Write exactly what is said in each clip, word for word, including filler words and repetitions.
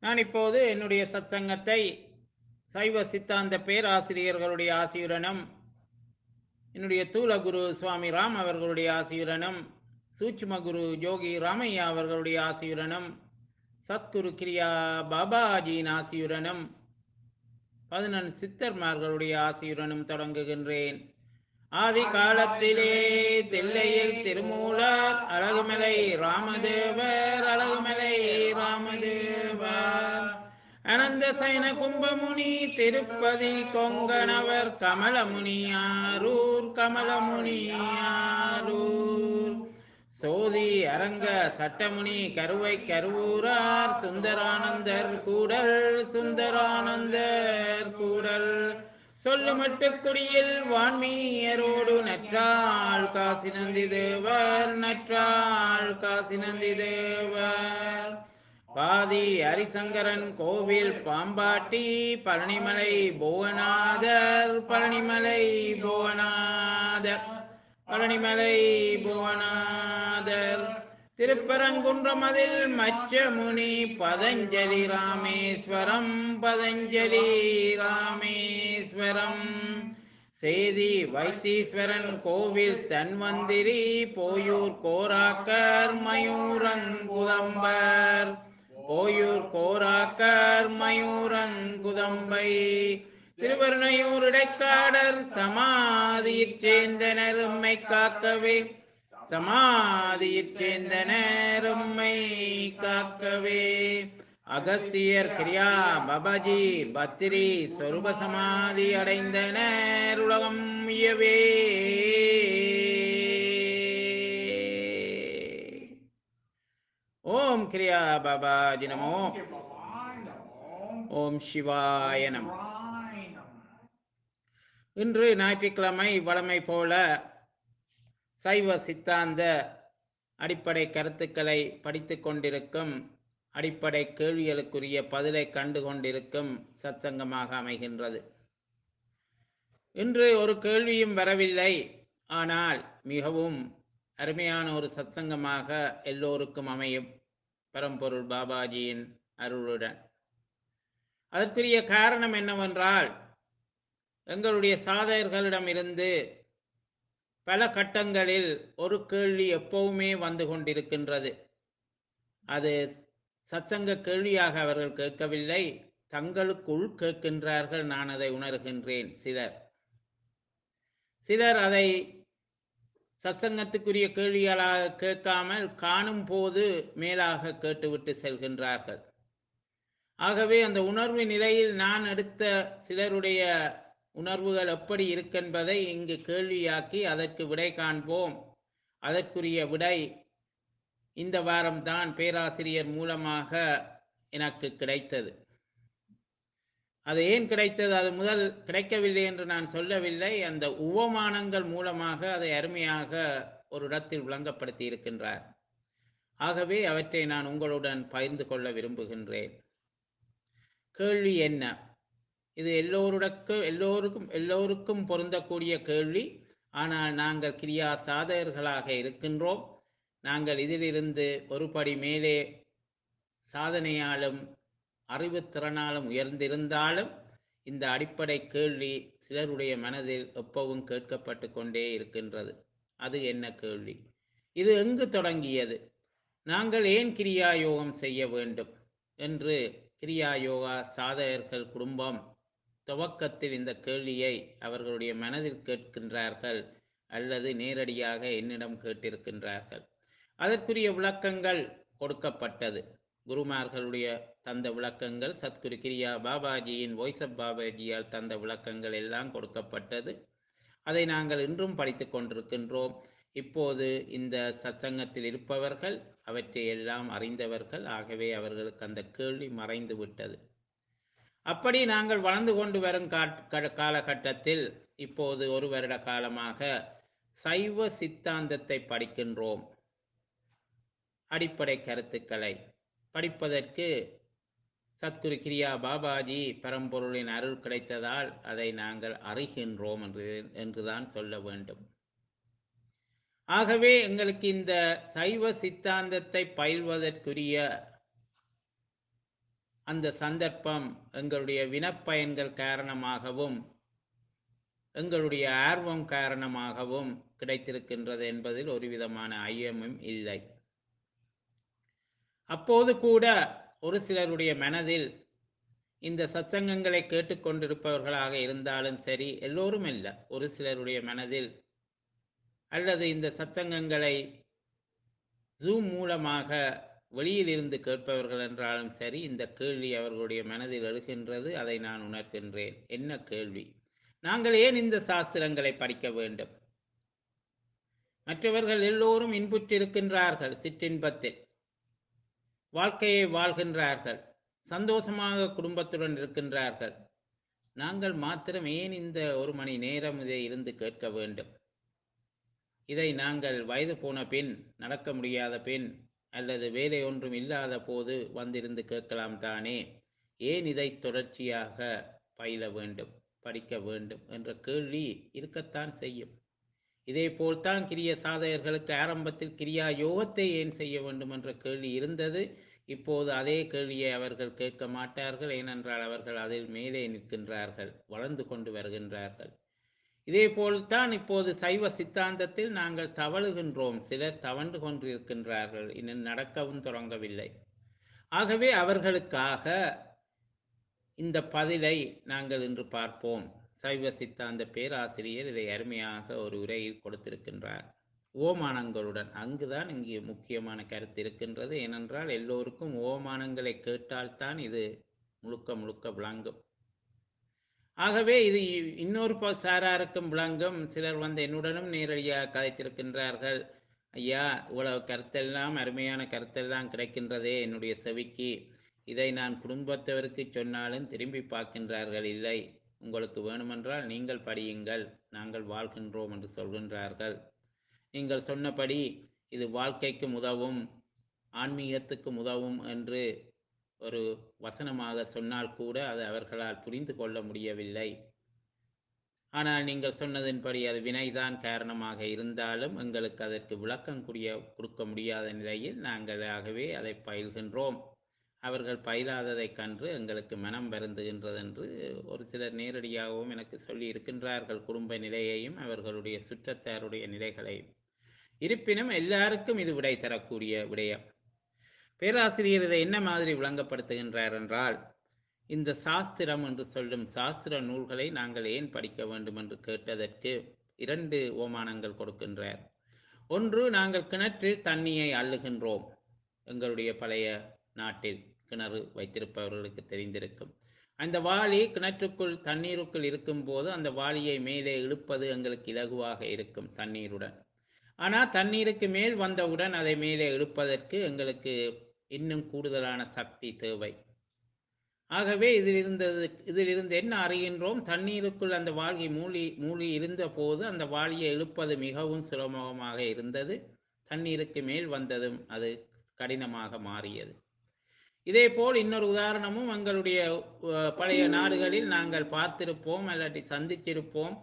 நான் இப்போது என்னுடைய சத்சங்கத்தை சைவ சித்தாந்த பேராசிரியர்களுடைய ஆசியுடனும் என்னுடைய தூலகுரு சுவாமி ராம் அவர்களுடைய ஆசியுடனும் சூட்சும குரு யோகி ராமையா அவர்களுடைய ஆசியுடனும் சத்குரு கிரியா பாபாஜியின் ஆசியுடனும் பதினெண் சித்தர்மார்களுடைய ஆசியுடனும் தொடங்குகின்றேன். ஆதி காலத்திலே தில்லையில் திருமூலர் அழகுமலை ராமதேவர் அழகுமலை ராமதேவர் அனந்த சைன கும்பமுனி திருப்பதி கொங்கணவர் கமலமுனியாரூர் கமலமுனியாரூர் சோதி அரங்க சட்டமுனி கருவை கருவூரார் சுந்தரானந்தர் கூடல் சுந்தரானந்தர் கூடல் சொல்லுமட்டு குடியில் வான்மீயரோடு நற்றாள் காசி நந்தி தேவர் நற்றாள் காசி நந்தி தேவர் பாதி ஹரிசங்கரன் கோவில் பாம்பாட்டி பழனிமலை புவனாதர் பழனிமலை புவனாதர் பழனிமலை புவனாதர் திருப்பரங்குன்றமதில் மச்சமுனி பதஞ்சலி ராமேஸ்வரம் பதஞ்சலி ராமேஸ்வரம் சேதி வைத்தீஸ்வரன் கோவில் தன்வந்திரி போயூர் கோராக்கர் மயூரங்குதம்பர் போயூர் கோராக்கர் மயூரங்குதம்பை திருவருணையூர் இடைக்காடர் சமாதியிற் சேர்ந்தனர் உம்மை காக்கவே சமாதியிற் சேர்ந்தனர் உம்மை காக்கவே அகஸ்தியர் கிரியா பாபாஜி பத்திரி சொரூப சமாதி அடைந்தனர் உலகம் உயவே. ஓம் கிரியா பாபாஜி நமோ. ஓம் சிவாய நமோ. இன்று ஞாயிற்றுக்கிழமை வழமை போல சைவ சித்தாந்த அடிப்படை கருத்துக்களை படித்து கொண்டிருக்கும், அடிப்படை கேள்விகளுக்குரிய பதிலை கண்டு கொண்டிருக்கும் சத்சங்கமாக அமைகின்றது. இன்று ஒரு கேள்வியும் வரவில்லை, ஆனால் மிகவும் அருமையான ஒரு சத்சங்கமாக எல்லோருக்கும் அமையும் பரம்பொருள் பாபாஜியின் அருளுடன். அதற்குரிய காரணம் என்னவென்றால், எங்களுடைய சாதகர்களிடமிருந்து பல கட்டங்களில் ஒரு கேள்வி எப்பவுமே வந்து கொண்டிருக்கின்றது. அது சத்சங்க கேள்வியாக அவர்கள் கேட்கவில்லை, தங்களுக்குள் கேட்கின்றார்கள். நான் அதை உணர்கின்றேன். சிலர் சிலர் அதை சத்சங்கத்துக்குரிய கேள்விகளாக கேட்காமல் காணும் போது மேலாக கேட்டுவிட்டு செல்கின்றார்கள். ஆகவே அந்த உணர்வு நிலையில் நான் எடுத்த சிலருடைய உணர்வுகள் எப்படி இருக்கின்றதை இங்கு கேள்வியாக்கி அதற்கு விடை காண்போம். அதற்குரிய விடை இந்த வாரம்தான் பேராசிரியர் மூலமாக எனக்கு கிடைத்தது. அது ஏன் கிடைத்தது? அது முதல் கிடைக்கவில்லை என்று நான் சொல்லவில்லை. அந்த உவமானங்கள் மூலமாக அதை அருமையாக ஒரு இடத்தில் விளங்கப்படுத்தி இருக்கின்றார். ஆகவே அவற்றை நான் உங்களுடன் பகிர்ந்து கொள்ள விரும்புகின்றேன். கேள்வி என்ன? இது எல்லோருடக்கு எல்லோருக்கும் எல்லோருக்கும் பொருந்தக்கூடிய கேள்வி. ஆனால் நாங்கள் கிரியா சாதகர்களாக இருக்கின்றோம். நாங்கள் இதிலிருந்து ஒருபடி மேலே சாதனையாலும் அறிவுத்திறனாலும் உயர்ந்திருந்தாலும் இந்த அடிப்படை கேள்வி சிலருடைய மனதில் எப்பவும் கேட்கப்பட்டு கொண்டே இருக்கின்றது. அது என்ன கேள்வி? இது எங்கு தொடங்கியது? நாங்கள் ஏன் கிரியா யோகம் செய்ய வேண்டும் என்று கிரியா யோகா சாதகர்கள் குடும்பம் துவக்கத்தில் இந்த கேள்வியை அவர்களுடைய மனதில் கேட்கின்றார்கள், அல்லது நேரடியாக என்னிடம் கேட்டிருக்கின்றார்கள். அதற்குரிய விளக்கங்கள் கொடுக்கப்பட்டது. குருமார்களுடைய தந்த விளக்கங்கள், சத்குரு கிரியா பாபாஜியின் வாய்ஸ் ஆஃப் பாபாஜியால் தந்த விளக்கங்கள் எல்லாம் கொடுக்கப்பட்டது. அதை நாங்கள் இன்றும் படித்து கொண்டிருக்கின்றோம். இப்போது இந்த சத்சங்கத்தில் இருப்பவர்கள் அவற்றை எல்லாம் அறிந்தவர்கள். ஆகவே அவர்களுக்கு அந்த கேள்வி மறைந்து விட்டது. அப்படி நாங்கள் வளர்ந்து கொண்டு வரும் காலகட்டத்தில் இப்போது ஒரு வருட காலமாக சைவ சித்தாந்தத்தை படிக்கின்றோம். அடிப்படை கருத்துக்களை படிப்பதற்கு சத்குரு கிரியா பாபாஜி பரம்பொருளின் அருள் கிடைத்ததால் அதை நாங்கள் அறிகின்றோம் என்று என்றுதான் சொல்ல வேண்டும். ஆகவே எங்களுக்கு இந்த சைவ சித்தாந்தத்தை பயில்வதற்குரிய அந்த சந்தர்ப்பம் எங்களுடைய வினப்பயன்கள் காரணமாகவும் எங்களுடைய ஆர்வம் காரணமாகவும் கிடைத்திருக்கின்றது என்பதில் ஒரு விதமான ஐயமும் இல்லை. அப்போது கூட ஒரு சிலருடைய மனதில் இந்த சத்சங்கங்களை கேட்டுக்கொண்டிருப்பவர்களாக இருந்தாலும் சரி, எல்லோரும் அல்ல, ஒரு சிலருடைய மனதில் அல்லது இந்த சத்சங்கங்களை ஜூம் மூலமாக வெளியில் இருந்து கேட்பவர்கள் என்றாலும் சரி, இந்த கேள்வி அவர்களுடைய மனதில் எழுகின்றது. அதை நான் உணர்கின்றேன். என்ன கேள்வி? நாங்கள் ஏன் இந்த சாஸ்திரங்களை படிக்க வேண்டும்? மற்றவர்கள் எல்லோரும் இன்புற்றிருக்கின்றார்கள், சிற்றின்பத்தில் வாழ்க்கையை வாழ்கின்றார்கள், சந்தோஷமாக குடும்பத்துடன் இருக்கின்றார்கள். நாங்கள் மாத்திரம் ஏன் இந்த ஒரு மணி நேரம் இதை இருந்து கேட்க வேண்டும்? இதை நாங்கள் வயது போன பின், நடக்க முடியாத பின், அல்லது வேலை ஒன்றும் இல்லாத போது வந்திருந்து கேட்கலாம் தானே. ஏன் இதை தொடர்ச்சியாக பயில வேண்டும், படிக்க வேண்டும் என்ற கேள்வி இருக்கத்தான் செய்யும். இதே போல்தான் கிரிய சாதகர்களுக்கு ஆரம்பத்தில் கிரியா யோகத்தை ஏன் செய்ய வேண்டும் என்ற கேள்வி இருந்தது. இப்போது அதே கேள்வியை அவர்கள் கேட்க மாட்டார்கள். ஏனென்றால் அவர்கள் அதில் மேலே நிற்கின்றார்கள், வளர்ந்து கொண்டு வருகின்றார்கள். இதே போல்தான் இப்போது சைவ சித்தாந்தத்தில் நாங்கள் தவழுகின்றோம். சிலர் தவண்டு கொண்டிருக்கின்றார்கள், இன்னும் நடக்கவும் தொடங்கவில்லை. ஆகவே அவர்களுக்காக இந்த பதிலை நாங்கள் இன்று பார்ப்போம். சைவ சித்தாந்த பேராசிரியர் இதை அருமையாக ஒரு உரையில் கொடுத்திருக்கின்றார், ஓமானங்களுடன். அங்குதான் இங்கே முக்கியமான கருத்து இருக்கின்றது. ஏனென்றால் எல்லோருக்கும் ஓமானங்களை கேட்டால்தான் இது முழுக்க முழுக்க விளங்கும். ஆகவே இது இன்னொரு சாராருக்கும் விளங்கும். சிலர் வந்து என்னுடனும் நேரடியாக கதைத்திருக்கின்றார்கள். ஐயா, இவ்வளவு கருத்தெல்லாம், அருமையான கருத்தெல்லாம் கிடைக்கின்றதே என்னுடைய செவிக்கு, இதை நான் குடும்பத்தவருக்கு சொன்னாலும் திரும்பி பார்க்கின்றார்கள். இல்லை, உங்களுக்கு வேணுமென்றால் நீங்கள் படியுங்கள், நாங்கள் வாழ்கின்றோம் என்று சொல்கின்றார்கள். நீங்கள் சொன்னபடி இது வாழ்க்கைக்கு உதவும், ஆன்மீகத்துக்கு உதவும் என்று ஒரு வசனமாக சொன்னால் கூட அது அவர்களால் புரிந்து கொள்ள முடியவில்லை. ஆனால் நீங்கள் சொன்னதின்படி அது வினைதான் காரணமாக இருந்தாலும் எங்களுக்கு அதற்கு விளக்கம் கூடிய கொடுக்க முடியாத நிலையில் நாங்கள் ஆகவே அதை பயில்கின்றோம். அவர்கள் பயிலாததை கண்டு எங்களுக்கு மனம் வருந்துகின்றது என்று ஒரு சிலர் நேரடியாகவும் எனக்கு சொல்லி இருக்கின்றார்கள், குடும்ப நிலையையும் அவர்களுடைய சுற்றத்தாருடைய நிலைகளையும். இருப்பினும் எல்லாருக்கும் இது விடை தரக்கூடிய விடயம். பேராசிரியர் இதை என்ன மாதிரி விளங்கப்படுத்துகின்றார் என்றால், இந்த சாஸ்திரம் என்று சொல்லும் சாஸ்திர நூல்களை நாங்கள் ஏன் படிக்க வேண்டும் என்று கேட்டதற்கு இரண்டு ஓமானங்கள் கொடுக்கின்றார். ஒன்று, நாங்கள் கிணற்றில் தண்ணியை அள்ளுகின்றோம். எங்களுடைய பழைய நாட்டில் கிணறு வைத்திருப்பவர்களுக்கு தெரிந்திருக்கும். அந்த வாளி கிணற்றுக்குள் தண்ணீருக்குள் இருக்கும் போது அந்த வாளியை மேலே இழுப்பது எங்களுக்கு இலகுவாக இருக்கும் தண்ணீருடன். ஆனால் தண்ணீருக்கு மேல் வந்தவுடன் அதை மேலே இழுப்பதற்கு எங்களுக்கு இன்னும் கூடுதலான சக்தி தேவை. ஆகவே இதில் இருந்தது இதிலிருந்து என்ன அறிகின்றோம்? தண்ணீருக்குள் அந்த வாளி மூழ்கி மூழ்கி இருந்த போது அந்த வாளியை இழுப்பது மிகவும் சுலபமாக இருந்தது. தண்ணீருக்கு மேல் வந்ததும் அது கடினமாக மாறியது. இதே போல் இன்னொரு உதாரணமும் எங்களுடைய பழைய நாடுகளில் நாங்கள் பார்த்திருப்போம் அல்லது சந்தித்திருப்போம்.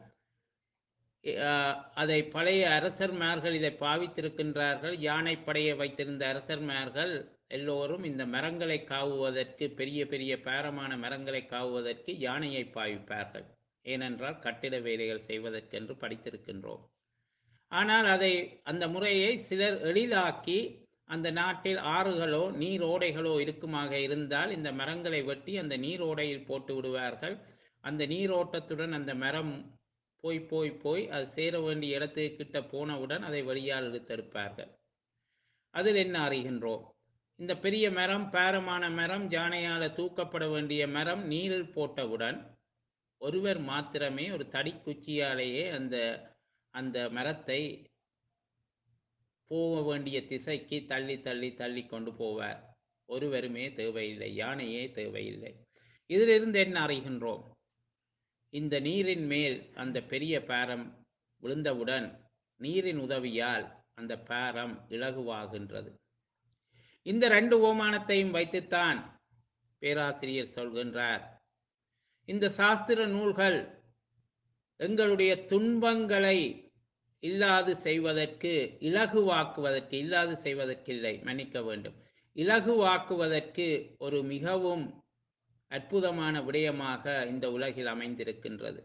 அதை பழைய அரசர்மார்கள் இதை பாவித்திருக்கின்றார்கள். யானை படையை வைத்திருந்த அரசர்மார்கள் எல்லோரும் இந்த மரங்களை காவுவதற்கு, பெரிய பெரிய பாரமான மரங்களை காவுவதற்கு யானையை பாவிப்பார்கள். ஏனென்றால் கட்டிட வேலைகள் செய்வதற்கென்று படித்திருக்கின்றோம். ஆனால் அதை அந்த முறையை சிலர் எளிதாக்கி, அந்த நாட்டில் ஆறுகளோ நீரோடைகளோ இருக்குமாக இருந்தால் இந்த மரங்களை வெட்டி அந்த நீரோடையில் போட்டு விடுவார்கள். அந்த நீரோட்டத்துடன் அந்த மரம் போய் போய் போய் அது சேர வேண்டிய இடத்துக்கு கிட்ட போனவுடன் அதை வழியால் இழுத்தெடுப்பார்கள். அதில் என்ன அறிகின்றோம்? இந்த பெரிய மரம், பாரமான மரம், யானையால தூக்கப்பட வேண்டிய மரம் நீரில் போட்டவுடன் ஒருவர் மாத்திரமே ஒரு தடி குச்சியாலேயே அந்த அந்த மரத்தை போக வேண்டிய திசைக்கு தள்ளி தள்ளி தள்ளி கொண்டு போவார். ஒருவருமே தேவையில்லை, யானையே தேவையில்லை. இதிலிருந்து என்ன அறிகின்றோம்? இந்த நீரின் மேல் அந்த பெரிய பாரம் விழுந்தவுடன் நீரின் உதவியால் அந்த பாரம் இலகுவாகின்றது. இந்த ரெண்டு ஓமானத்தையும் வைத்துத்தான் பேராசிரியர் சொல்கின்றார், இந்த சாஸ்திர நூல்கள் எங்களுடைய துன்பங்களை இல்லாது செய்வதற்கு, இலகுவாக்குவதற்கு, இல்லாது செய்வதற்கு இல்லை, மன்னிக்க வேண்டும், இலகுவாக்குவதற்கு ஒரு மிகவும் அற்புதமான விடயமாக இந்த உலகில் அமைந்திருக்கின்றது.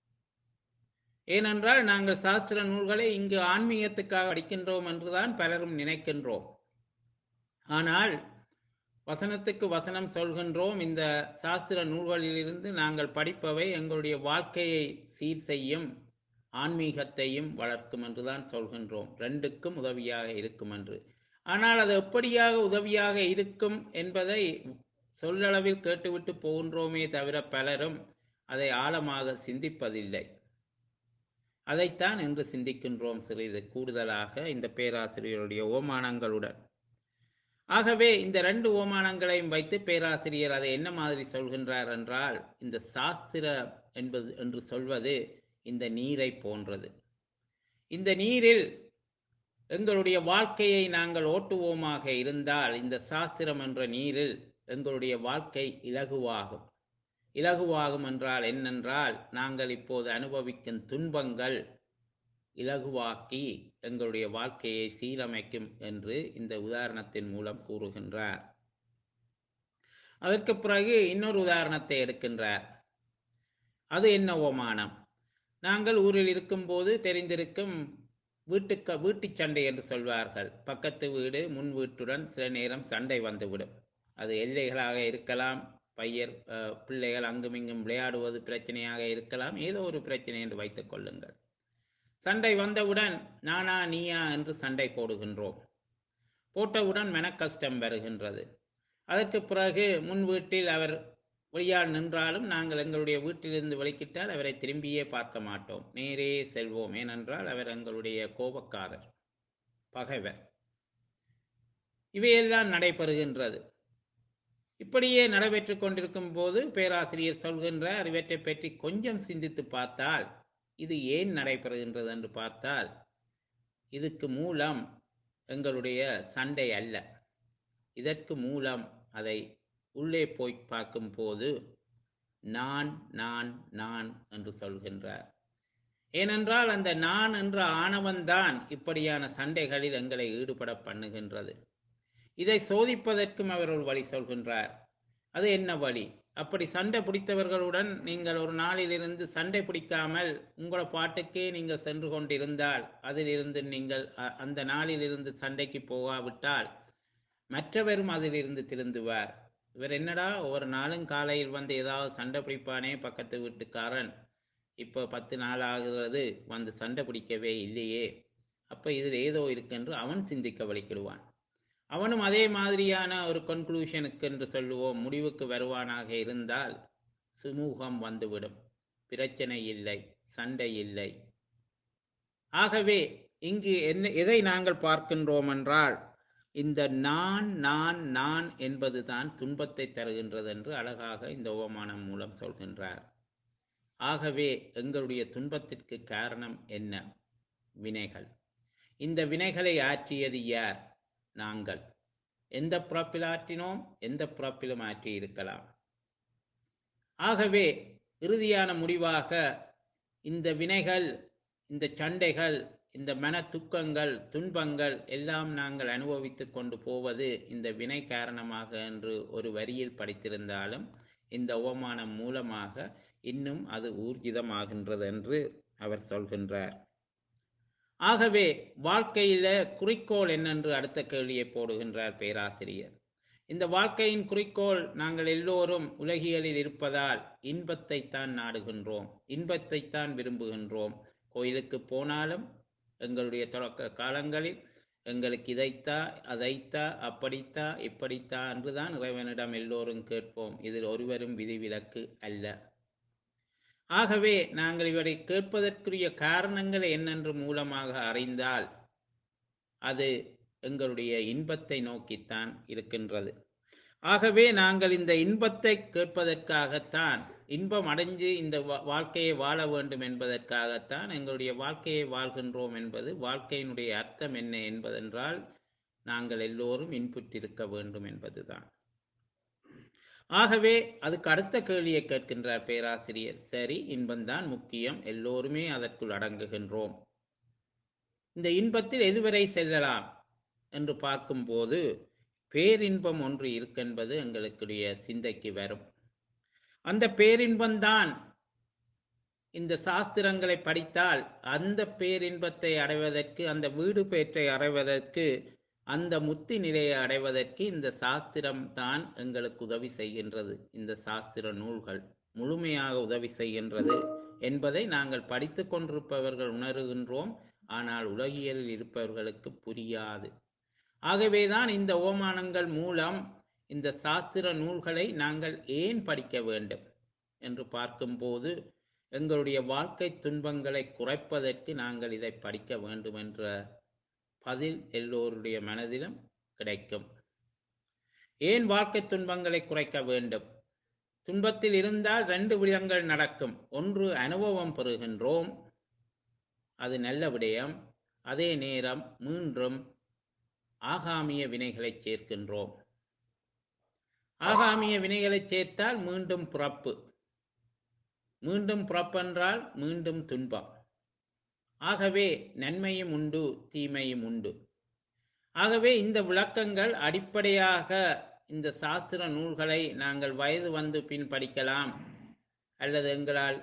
ஏனென்றால் நாங்கள் சாஸ்திர நூல்களை இங்கு ஆன்மீகத்துக்காக படிக்கின்றோம் என்றுதான் பலரும் நினைக்கின்றோம். ஆனால் வசனத்துக்கு வசனம் சொல்கின்றோம், இந்த சாஸ்திர நூல்களிலிருந்து நாங்கள் படிப்பவை எங்களுடைய வாழ்க்கையை சீர் செய்யும், ஆன்மீகத்தையும் வளர்க்கும் என்றுதான் சொல்கின்றோம். ரெண்டுக்கும் உதவியாக இருக்கும் என்று. ஆனால் அது எப்படியாக உதவியாக இருக்கும் என்பதை சொல்லளவில் கேட்டுவிட்டு போகின்றோமே தவிர பலரும் அதை ஆழமாக சிந்திப்பதில்லை. அதைத்தான் இன்று சிந்திக்கின்றோம் சிறிது கூடுதலாக இந்த பேராசிரியருடைய ஓமானங்களுடன். ஆகவே இந்த ரெண்டு ஓமானங்களையும் வைத்து பேராசிரியர் அதை என்ன மாதிரி சொல்கின்றார் என்றால், இந்த சாஸ்திர என்பது என்று சொல்வது இந்த நீரை போன்றது. இந்த நீரில் எங்களுடைய வாழ்க்கையை நாங்கள் ஓட்டுவோமாக இருந்தால், இந்த சாஸ்திரம் என்ற நீரில் எங்களுடைய வாழ்க்கை இலகுவாகும். இலகுவாகும் என்றால் என்னென்றால், நாங்கள் இப்போது அனுபவிக்கும் துன்பங்கள் இலகுவாக்கி எங்களுடைய வாழ்க்கையை சீரமைக்கும் என்று இந்த உதாரணத்தின் மூலம் கூறுகின்றார். அதற்கு பிறகு இன்னொரு உதாரணத்தை எடுக்கின்றார். அது என்ன ஓமானம்? நாங்கள் ஊரில் இருக்கும்போது தெரிந்திருக்கும் வீட்டுக்கு வீட்டு சண்டை என்று சொல்வார்கள். பக்கத்து வீடு முன் வீட்டுடன் சில நேரம் சண்டை வந்துவிடும். அது எல்லைகளாக இருக்கலாம், பையர் பிள்ளைகள் அங்குமிங்கும் விளையாடுவது பிரச்சனையாக இருக்கலாம், ஏதோ ஒரு பிரச்சனை என்று வைத்துக் கொள்ளுங்கள். சண்டை வந்தவுடன் நானா நீயா என்று சண்டை போடுகின்றோம். போட்டவுடன் மனக்கஷ்டம் வருகின்றது. அதற்கு பிறகு முன் வீட்டில் அவர் வெளியால் நின்றாலும் நாங்கள் எங்களுடைய வீட்டிலிருந்து வெளிக்கிட்டால் அவரை திரும்பியே பார்க்க மாட்டோம், நேரே செல்வோம். ஏனென்றால் அவர் எங்களுடைய கோபக்காரர், பகைவர். இவையெல்லாம் நடைபெறுகின்றது. இப்படியே நடைபெற்று கொண்டிருக்கும் போது பேராசிரியர் சொல்கின்றார், இவற்றை பற்றி கொஞ்சம் சிந்தித்து பார்த்தால் இது ஏன் நடைபெறுகின்றது என்று பார்த்தால், இதுக்கு மூலம் எங்களுடைய சண்டை அல்ல. இதற்கு மூலம் அதை உள்ளே போய் பார்க்கும் போது நான் நான் நான் என்று சொல்கின்றார். ஏனென்றால் அந்த நான் என்ற ஆணவன்தான் இப்படியான சண்டைகளில் எங்களை ஈடுபட பண்ணுகின்றது. இதை சோதிப்பதற்கும் அவர் ஒரு வழி சொல்கின்றார். அது என்ன வழி? அப்படி சண்டை பிடித்தவர்களுடன் நீங்கள் ஒரு நாளிலிருந்து சண்டை பிடிக்காமல் உங்களோட பாட்டுக்கே நீங்கள் சென்று கொண்டிருந்தால், அதிலிருந்து நீங்கள் அந்த நாளிலிருந்து சண்டைக்கு போகாவிட்டால் மற்றவரும் அதிலிருந்து திருந்துவார். இவர் என்னடா ஒவ்வொரு நாளும் காலையில் வந்து ஏதாவது சண்டை பிடிப்பானே பக்கத்து வீட்டுக்காரன், இப்போ பத்து நாள் ஆகிறது வந்து சண்டை பிடிக்கவே இல்லையே, அப்போ இதில் ஏதோ இருக்குன்று அவன் சிந்திக்க வலிக்கிடுவான். அவனும் அதே மாதிரியான ஒரு கன்க்ளூஷனுக்கு என்று சொல்லுவோம் முடிவுக்கு வருவானாக இருந்தால் சுமூகம் வந்துவிடும், பிரச்சனை இல்லை, சண்டை இல்லை. ஆகவே இங்கு என்ன எதை நாங்கள் பார்க்கின்றோம் என்றால், இந்த நான் நான் நான் என்பதுதான் துன்பத்தை தருகின்றது என்று அழகாக இந்த உவமானம் மூலம் சொல்கின்றார். ஆகவே எங்களுடைய துன்பத்திற்கு காரணம் என்ன? வினைகள். இந்த வினைகளை ஆற்றியது யார்? நாங்கள். எந்த பிறப்பில் ஆற்றினோம், எந்த பிறப்பிலும் ஆற்றி இருக்கலாம். ஆகவே இறுதியான முடிவாக இந்த வினைகள், இந்த சண்டைகள், இந்த மன துக்கங்கள், துன்பங்கள் எல்லாம் நாங்கள் அனுபவித்து கொண்டு போவது இந்த வினை காரணமாக என்று ஒரு வரியில் படித்திருந்தாலும் இந்த உவமானம் மூலமாக இன்னும் அது ஊர்ஜிதமாகின்றது என்று அவர் சொல்கின்றார். ஆகவே வாழ்க்கையில குறிக்கோள் என்னென்று அடுத்த கேள்வியை போடுகின்றார் பேராசிரியர். இந்த வாழ்க்கையின் குறிக்கோள், நாங்கள் எல்லோரும் உலகியலில் இருப்பதால் இன்பத்தை தான் நாடுகின்றோம், இன்பத்தை தான் விரும்புகின்றோம். கோயிலுக்கு போனாலும் எங்களுடைய தொடக்க காலங்களில் எங்களுக்கு இதைத்தா அதைத்தா அப்படித்தா இப்படித்தா என்றுதான் இறைவனிடம் எல்லோரும் கேட்போம். இதில் ஒருவரும் விதிவிலக்கு அல்ல. ஆகவே நாங்கள் இவரை கேட்பதற்குரிய காரணங்கள் என்னென்று மூலமாக அறிந்தால் அது எங்களுடைய இன்பத்தை நோக்கித்தான் இருக்கின்றது. ஆகவே நாங்கள் இந்த இன்பத்தை கேட்பதற்காகத்தான், இன்பம் அடைஞ்சு இந்த வாழ்க்கையை வாழ வேண்டும் என்பதற்காகத்தான் எங்களுடைய வாழ்க்கையை வாழ்கின்றோம் என்பது வாழ்க்கையினுடைய அர்த்தம் என்ன என்பதென்றால் நாங்கள் எல்லோரும் இன்புற்றிருக்க வேண்டும் என்பதுதான். ஆகவே அதுக்கு அடுத்த கேள்வியை கேட்கின்றார் பேராசிரியர். சரி, இன்பம்தான் முக்கியம், எல்லோருமே அதற்குள் அடங்குகின்றோம். இந்த இன்பத்தில் எதுவரை செல்லலாம் என்று பார்க்கும்போது பேரின்பம் ஒன்று இருக்கென்பது எங்களுடைய சிந்தைக்கு வரும். அந்த பேரின்பம்தான் இந்த சாஸ்திரங்களை படித்தால் அந்த பேரின்பத்தை அடைவதற்கு, அந்த வீடு பேற்றை அடைவதற்கு, அந்த முத்தி நிலையை அடைவதற்கு இந்த சாஸ்திரம் தான் எங்களுக்கு உதவி செய்கின்றது. இந்த சாஸ்திர நூல்கள் முழுமையாக உதவி செய்கின்றது என்பதை நாங்கள் படித்து கொண்டிருப்பவர்கள் உணர்கின்றோம். ஆனால் உலகியலில் இருப்பவர்களுக்கு புரியாது. ஆகவேதான் இந்த ஓமானங்கள் மூலம் இந்த சாஸ்திர நூல்களை நாங்கள் ஏன் படிக்க வேண்டும் என்று பார்க்கும்போது, எங்களுடைய வாழ்க்கை துன்பங்களை குறைப்பதற்கு நாங்கள் இதை படிக்க வேண்டும் என்ற பதில் எல்லோருடைய மனதிலும் கிடைக்கும். ஏன் வாழ்க்கை துன்பங்களை குறைக்க வேண்டும்? துன்பத்தில் இருந்தால் ரெண்டு விடயங்கள் நடக்கும். ஒன்று, அனுபவம் பெறுகின்றோம், அது நல்ல விடயம். அதே நேரம் மீண்டும் ஆகாமிய வினைகளை சேர்க்கின்றோம். ஆகாமிய வினைகளை சேர்த்தால் மீண்டும் பிறப்பு. மீண்டும் பிறப்பென்றால் மீண்டும் துன்பம். ஆகவே நன்மையும் உண்டு, தீமையும் உண்டு. ஆகவே இந்த விளக்கங்கள் அடிப்படையாக இந்த சாஸ்திர நூல்களை நாங்கள் வயது வந்து பின் படிக்கலாம், அல்லது எங்களால்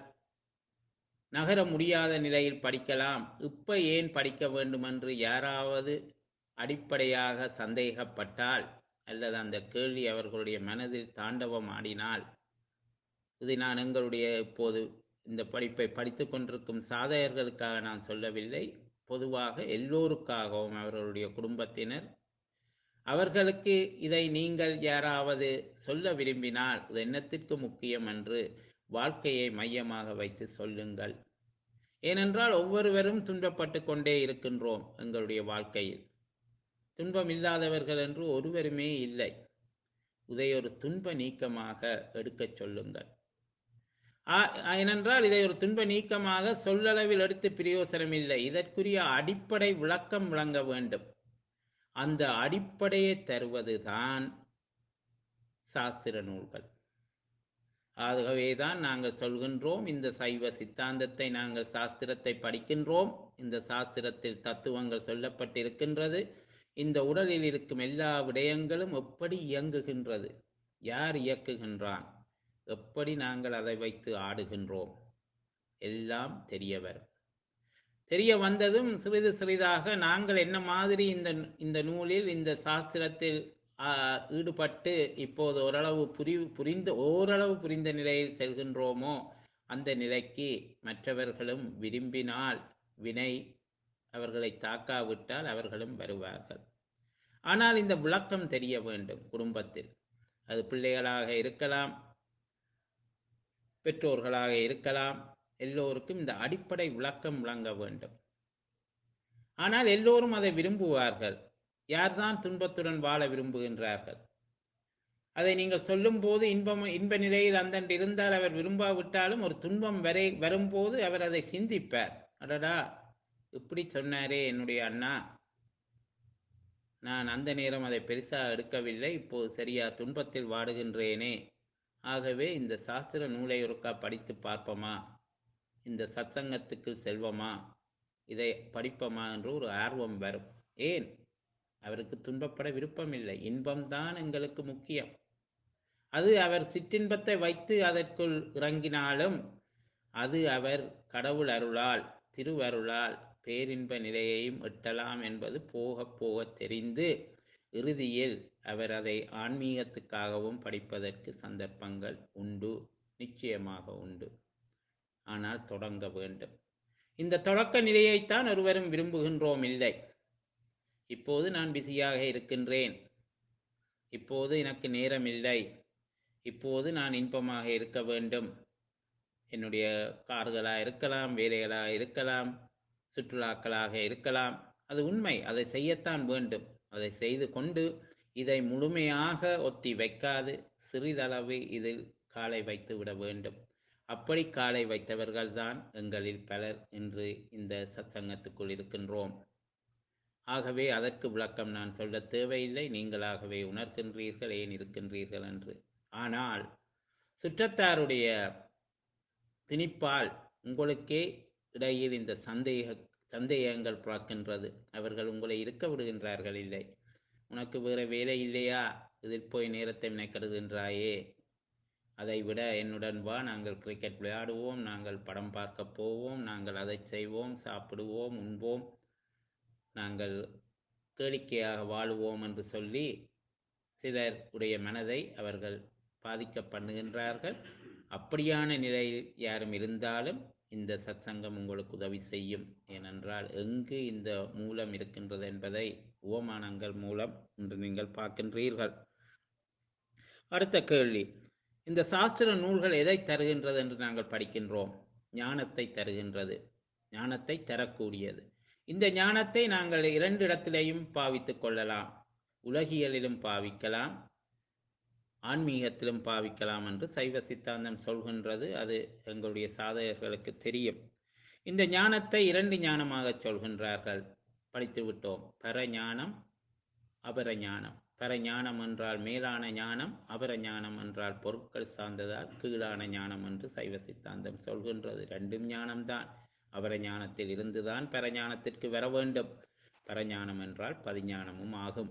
நகர முடியாத நிலையில் படிக்கலாம். இப்ப ஏன் படிக்க வேண்டும் என்று யாராவது அடிப்படையாக சந்தேகப்பட்டால், அல்லது அந்த கேள்வி அவர்களுடைய மனதில் தாண்டவம் ஆடினால், இது நான் எங்களுடைய இப்போது இந்த படிப்பை படித்து கொண்டிருக்கும் சாதகர்களுக்காக நான் சொல்லவில்லை, பொதுவாக எல்லோருக்காகவும், அவர்களுடைய குடும்பத்தினர், அவர்களுக்கு இதை நீங்கள் யாராவது சொல்ல விரும்பினால் இது என்னத்திற்கு முக்கியம் என்று வாழ்க்கையை மையமாக வைத்து சொல்லுங்கள். ஏனென்றால் ஒவ்வொருவரும் துன்பப்பட்டு கொண்டே இருக்கின்றோம். எங்களுடைய வாழ்க்கையில் துன்பம் இல்லாதவர்கள் என்று ஒருவருமே இல்லை. இதை ஒரு துன்ப நீக்கமாக எடுக்கச் சொல்லுங்கள். ஏனென்றால் இதை ஒரு துன்ப நீக்கமாக சொல்லளவில் எடுத்து பிரயோசனம் இல்லை. இதற்குரிய அடிப்படை விளக்கம் விளங்க வேண்டும். அந்த அடிப்படையை தருவதுதான் சாஸ்திர நூல்கள். ஆகவேதான் நாங்கள் சொல்கின்றோம், இந்த சைவ சித்தாந்தத்தை நாங்கள் சாஸ்திரத்தை படிக்கின்றோம். இந்த சாஸ்திரத்தில் தத்துவங்கள் சொல்லப்பட்டிருக்கின்றது. இந்த உடலில் இருக்கும் எல்லா விடயங்களும் எப்படி இயங்குகின்றது, யார் இயக்குகின்றான், எப்படி நாங்கள் அதை வைத்து ஆடுகின்றோம், எல்லாம் தெரிய வரும். தெரிய வந்ததும் சிறிது சிறிதாக நாங்கள் என்ன மாதிரி இந்த இந்த நூலில், இந்த சாஸ்திரத்தில் ஈடுபட்டு இப்போது ஓரளவு புரி புரிந்து ஓரளவு புரிந்த நிலையில் செல்கின்றோமோ, அந்த நிலைக்கு மற்றவர்களும் விரும்பினால், வினை அவர்களை தாக்காவிட்டால் அவர்களும் வருவார்கள். ஆனால் இந்த விளக்கம் தெரிய வேண்டும். குடும்பத்தில் அது பிள்ளைகளாக இருக்கலாம், பெற்றோர்களாக இருக்கலாம், எல்லோருக்கும் இந்த அடிப்படை விளக்கம் விளங்க வேண்டும். ஆனால் எல்லோரும் அதை விரும்புவார்கள். யார்தான் துன்பத்துடன் வாழ விரும்புகின்றார்கள்? அதை நீங்கள் சொல்லும் போது இன்பம் இன்ப நிலையில் அந்தண்டு இருந்தால் அவர் விரும்பாவிட்டாலும், ஒரு துன்பம் வரை வரும்போது அவர் அதை சிந்திப்பார். அடடா, இப்படி சொன்னாரே என்னுடைய அண்ணா, நான் அந்த நேரம் அதை பெருசாக எடுக்கவில்லை, இப்போது சரியா துன்பத்தில் வாடுகின்றேனே. ஆகவே இந்த சாஸ்திர நூலை ஒருக்கா படித்து பார்ப்போமா, இந்த சத்சங்கத்துக்கு செல்வமா, இதை படிப்போமா என்று ஒரு ஆர்வம் வரும். ஏன்? அவருக்கு துன்பப்பட விருப்பமில்லை. இன்பம்தான் எங்களுக்கு முக்கியம். அது அவர் சிற்றின்பத்தை வைத்து அதற்குள் இறங்கினாலும், அது அவர் கடவுள் அருளால், திருவருளால் பேரின்ப நிலையையும் எட்டலாம் என்பது போக போக தெரிந்து, இறுதியில் அவர் அதை ஆன்மீகத்துக்காகவும் படிப்பதற்கு சந்தர்ப்பங்கள் உண்டு, நிச்சயமாக உண்டு. ஆனால் தொடங்க வேண்டும். இந்த தொடக்க நிலையைத்தான் ஒருவரும் விரும்புகின்றோம் இல்லை. இப்போது நான் பிஸியாக இருக்கின்றேன், இப்போது எனக்கு நேரம் இல்லை, இப்போது நான் இன்பமாக இருக்க வேண்டும். என்னுடைய கார்களாக இருக்கலாம், வேலைகளாக இருக்கலாம், சுற்றுலாக்களாக இருக்கலாம். அது உண்மை, அதை செய்யத்தான் வேண்டும். அதை செய்து கொண்டு இதை முழுமையாக ஒத்தி வைக்காது சிறிதளவு இதில் காலை வைத்து விட வேண்டும். அப்படி காலை வைத்தவர்கள்தான் எங்களில் பலர் இன்று இந்த சத்சங்கத்துக்குள் இருக்கின்றோம். ஆகவே அதற்கு விளக்கம் நான் சொல்ல தேவையில்லை, நீங்களாகவே உணர்கின்றீர்கள் ஏன் இருக்கின்றீர்கள் என்று. ஆனால் சுற்றத்தாருடைய திணிப்பால் உங்களுக்கே இடையில் இந்த சந்தேக சந்தேகங்கள் பிறக்கின்றது. அவர்கள் உங்களை இருக்க விடுகின்றார்கள். இல்லை, உனக்கு வேற வேலை இல்லையா, இதில் போய் நேரத்தை மெனக்கெடுகின்றாயே, அதை விட என்னுடன் வா, நாங்கள் கிரிக்கெட் விளையாடுவோம், நாங்கள் படம் பார்க்க போவோம், நாங்கள் அதை செய்வோம், சாப்பிடுவோம், உண்போம், நாங்கள் கேளிக்கையாக வாழுவோம் என்று சொல்லி சிலர் உடைய மனதை அவர்கள் பாதிக்க பண்ணுகின்றார்கள். அப்படியான நிலையில் யாரும் இருந்தாலும் இந்த சத்சங்கம் உங்களுக்கு உதவி செய்யும். ஏனென்றால் எங்கு இந்த மூலம் இருக்கின்றது என்பதை உவமானங்கள் மூலம் இன்று நீங்கள் பார்க்கின்றீர்கள். அடுத்த கேள்வி, இந்த சாஸ்திர நூல்கள் எதை தருகின்றது என்று நாங்கள் படிக்கின்றோம்? ஞானத்தை தருகின்றது, ஞானத்தை தரக்கூடியது. இந்த ஞானத்தை நாங்கள் இரண்டு இடத்திலேயும் பாவித்துக் கொள்ளலாம். உலகியலிலும் பாவிக்கலாம், ஆன்மீகத்திலும் பாவிக்கலாம் என்று சைவ சித்தாந்தம் சொல்கின்றது. அது எங்களுடைய சாதகர்களுக்கு தெரியும். இந்த ஞானத்தை இரண்டு ஞானமாக சொல்கின்றார்கள், படித்து விட்டோம். பரஞானம், அபரஞானம். பரஞானம் என்றால் மேலான ஞானம், அபரஞானம் என்றால் பொருட்கள் சார்ந்ததால் கீழான ஞானம் என்று சைவ சித்தாந்தம் சொல்கின்றது. ரெண்டும் ஞானம்தான். அபரஞானத்தில் இருந்துதான் பரஞானத்திற்கு வர வேண்டும். பரஞானம் என்றால் பதிஞானமும் ஆகும்.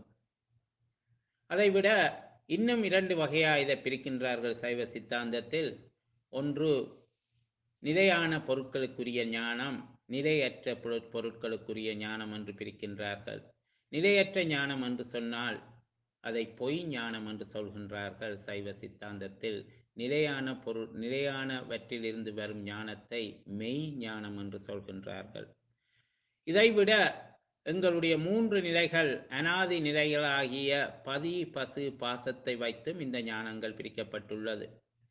அதைவிட இன்னும் இரண்டு வகையாக இதை பிரிக்கின்றார்கள் சைவ சித்தாந்தத்தில். ஒன்று நிலையான பொருட்களுக்குரிய ஞானம், நிலையற்ற பொருட்களுக்குரிய ஞானம் என்று பிரிக்கின்றார்கள். நிலையற்ற ஞானம் என்று சொன்னால் அதை பொய் ஞானம் என்று சொல்கின்றார்கள் சைவ சித்தாந்தத்தில். நிலையான பொருள் நிலையானவற்றிலிருந்து வரும் ஞானத்தை மெய் ஞானம் என்று சொல்கின்றார்கள். இதைவிட எங்களுடைய மூன்று நிலைகள், அனாதி நிலைகளாகிய பதி, பசு, பாசத்தை வைத்தும் இந்த ஞானங்கள் பிரிக்கப்பட்டுள்ளது.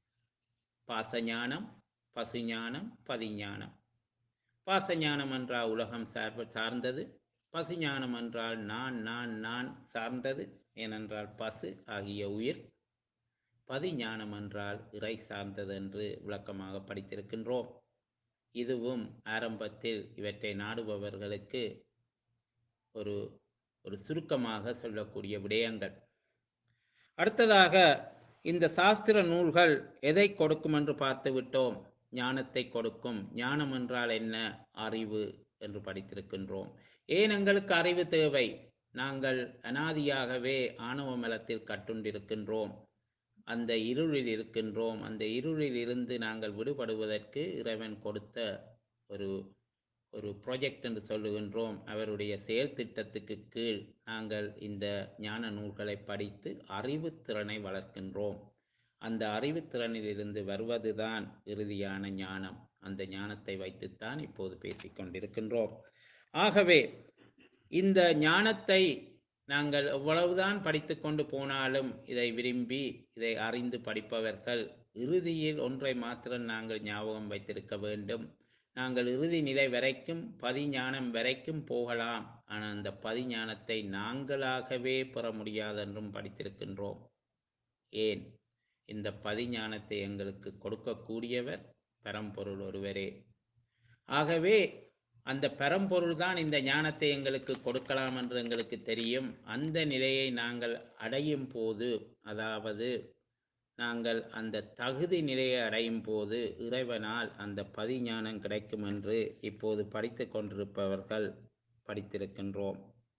பாசஞானம், பசுஞானம், பதிஞானம். பாசஞானம் என்றால் உலகம் சார்ப சார்ந்தது. பசுஞானம் என்றால் நான் நான் நான் சார்ந்தது, ஏனென்றால் பசு ஆகிய உயிர். பதிஞானம் என்றால் இறை சார்ந்தது என்று விளக்கமாக படித்திருக்கின்றோம். இதுவும் ஆரம்பத்தில் இவற்றை நாடுபவர்களுக்கு ஒரு ஒரு சுருக்கமாக சொல்லக்கூடிய விடயங்கள். அடுத்ததாக இந்த சாஸ்திர நூல்கள் எதை கொடுக்கும் என்று பார்த்து விட்டோம். ஞானத்தை கொடுக்கும். ஞானம் என்றால் என்ன? அறிவு என்று படித்திருக்கின்றோம். ஏன் எங்களுக்கு அறிவு தேவை? நாங்கள் அனாதியாகவே ஆணவ மலத்தில் கட்டுண்டிருக்கின்றோம். அந்த இருளில் இருக்கின்றோம். அந்த இருளில் இருந்து நாங்கள் விடுபடுவதற்கு இறைவன் கொடுத்த ஒரு ஒரு ப்ராஜெக்ட் என்று சொல்லுகின்றோம். அவருடைய செயல் திட்டத்துக்கு கீழ் நாங்கள் இந்த ஞான நூல்களை படித்து அறிவு திறனை வளர்க்கின்றோம். அந்த அறிவுத்திறனில் இருந்து வருவதுதான் இறுதியான ஞானம். அந்த ஞானத்தை வைத்துத்தான் இப்போது பேசிக்கொண்டிருக்கின்றோம். ஆகவே இந்த ஞானத்தை நாங்கள் எவ்வளவுதான் படித்து கொண்டு போனாலும் இதை விரும்பி இதை அறிந்து படிப்பவர்கள் இறுதியில் ஒன்றை மாத்திரம் நாங்கள் ஞாபகம் வைத்திருக்க வேண்டும். நாங்கள் இறுதி நிலை வரைக்கும் பதிஞானம் வரைக்கும் போகலாம். ஆனால் அந்த பதிஞானத்தை நாங்களாகவே பெற முடியாதென்றும் படித்திருக்கின்றோம். ஏன்? இந்த பதிஞானத்தை எங்களுக்கு கொடுக்கக்கூடியவர் பரம்பொருள் ஒருவரே. ஆகவே அந்த பரம்பொருள் தான் இந்த ஞானத்தை எங்களுக்கு கொடுக்கலாம் என்று எங்களுக்கு தெரியும். அந்த நிலையை நாங்கள் அடையும் போது, அதாவது நாங்கள் அந்த தகுதி நிலையை அடையும் போது இறைவனால் அந்த பதிஞானம் கிடைக்கும் என்று இப்போது படித்து கொண்டிருப்பவர்கள் படித்திருக்கின்றோம்.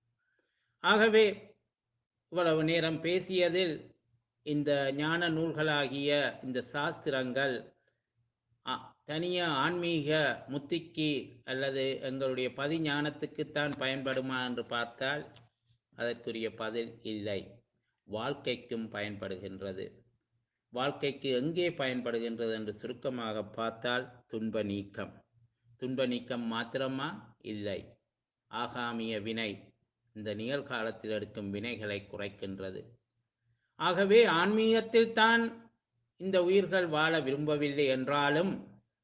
ஆகவே இவ்வளவு நேரம் பேசியதில் இந்த ஞான நூல்களாகிய இந்த சாஸ்திரங்கள் தனியா ஆன்மீக முத்திக்கு அல்லது எங்களுடைய பதிஞானத்துக்குத்தான் பயன்படுமா என்று பார்த்தால் அதற்குரிய பதில் இல்லை. வாழ்க்கைக்கும் பயன்படுகின்றது. வாழ்க்கைக்கு எங்கே பயன்படுகின்றது என்று சுருக்கமாக பார்த்தால் துன்ப நீக்கம். துன்ப நீக்கம் மாத்திரமா? இல்லை. ஆகாமிய வினை, இந்த நிகழ்காலத்தில் எடுக்கும் வினைகளை குறைக்கின்றது. ஆகவே ஆன்மீகத்தில் தான் இந்த உயிர்கள் வாழ விரும்பவில்லை என்றாலும்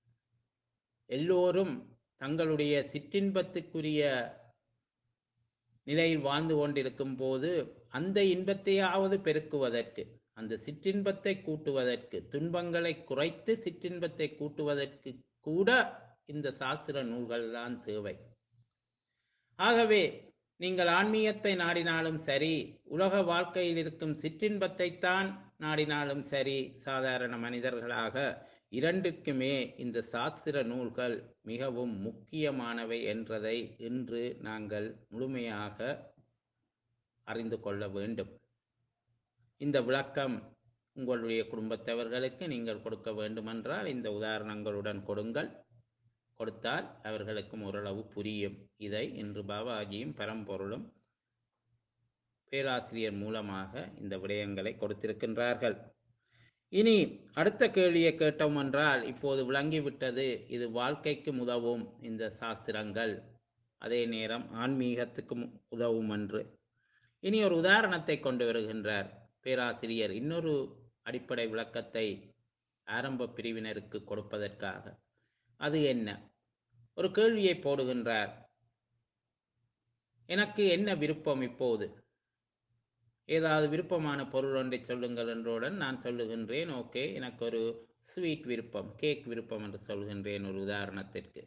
எல்லோரும் தங்களுடைய சிற்றின்பத்துக்குரிய நிலையில் வாழ்ந்து கொண்டிருக்கும் போது அந்த இன்பத்தையாவது பெருக்குவதற்கு, அந்த சிற்றின்பத்தை கூட்டுவதற்கு, துன்பங்களை குறைத்து சிற்றின்பத்தை கூட்டுவதற்கு கூட இந்த சாஸ்திர நூல்கள் தான் தேவை. ஆகவே நீங்கள் ஆன்மீகத்தை நாடினாலும் சரி, உலக வாழ்க்கையில் இருக்கும் சிற்றின்பத்தை தான் நாடினாலும் சரி, சாதாரண மனிதர்களாக இரண்டுக்குமே இந்த சாஸ்திர நூல்கள் மிகவும் முக்கியமானவை என்றதை இன்று நாங்கள் முழுமையாக அறிந்து கொள்ள வேண்டும். இந்த விளக்கம் உங்களுடைய குடும்பத்தவர்களுக்கு நீங்கள் கொடுக்க வேண்டுமென்றால் இந்த உதாரணங்களுடன் கொடுங்கள். கொடுத்தால் அவர்களுக்கும் ஓரளவு புரியும். இதை இன்று பாபாஜியும் பரம்பொருளும் பேராசிரியர் மூலமாக இந்த விடயங்களை கொடுத்திருக்கின்றார்கள். இனி அடுத்த கேள்வியை கேட்டோம் என்றால், இப்போது விளங்கிவிட்டது இது வாழ்க்கைக்கு உதவும் இந்த சாஸ்திரங்கள், அதே நேரம் ஆன்மீகத்துக்கும் உதவும் என்று. இனி ஒரு உதாரணத்தை கொண்டு வருகின்றார் பேராசிரியர், இன்னொரு அடிப்படை விளக்கத்தை ஆரம்ப பிரிவினருக்கு கொடுப்பதற்காக. அது என்ன? ஒரு கேள்வியை போடுகின்றார். எனக்கு என்ன விருப்பம் இப்போது? ஏதாவது விருப்பமான பொருள் ஒன்றை சொல்லுங்கள் என்றுடன் நான் சொல்லுகின்றேன், ஓகே எனக்கு ஒரு ஸ்வீட் விருப்பம், கேக் விருப்பம் என்று சொல்கின்றேன் ஒரு உதாரணத்திற்கு.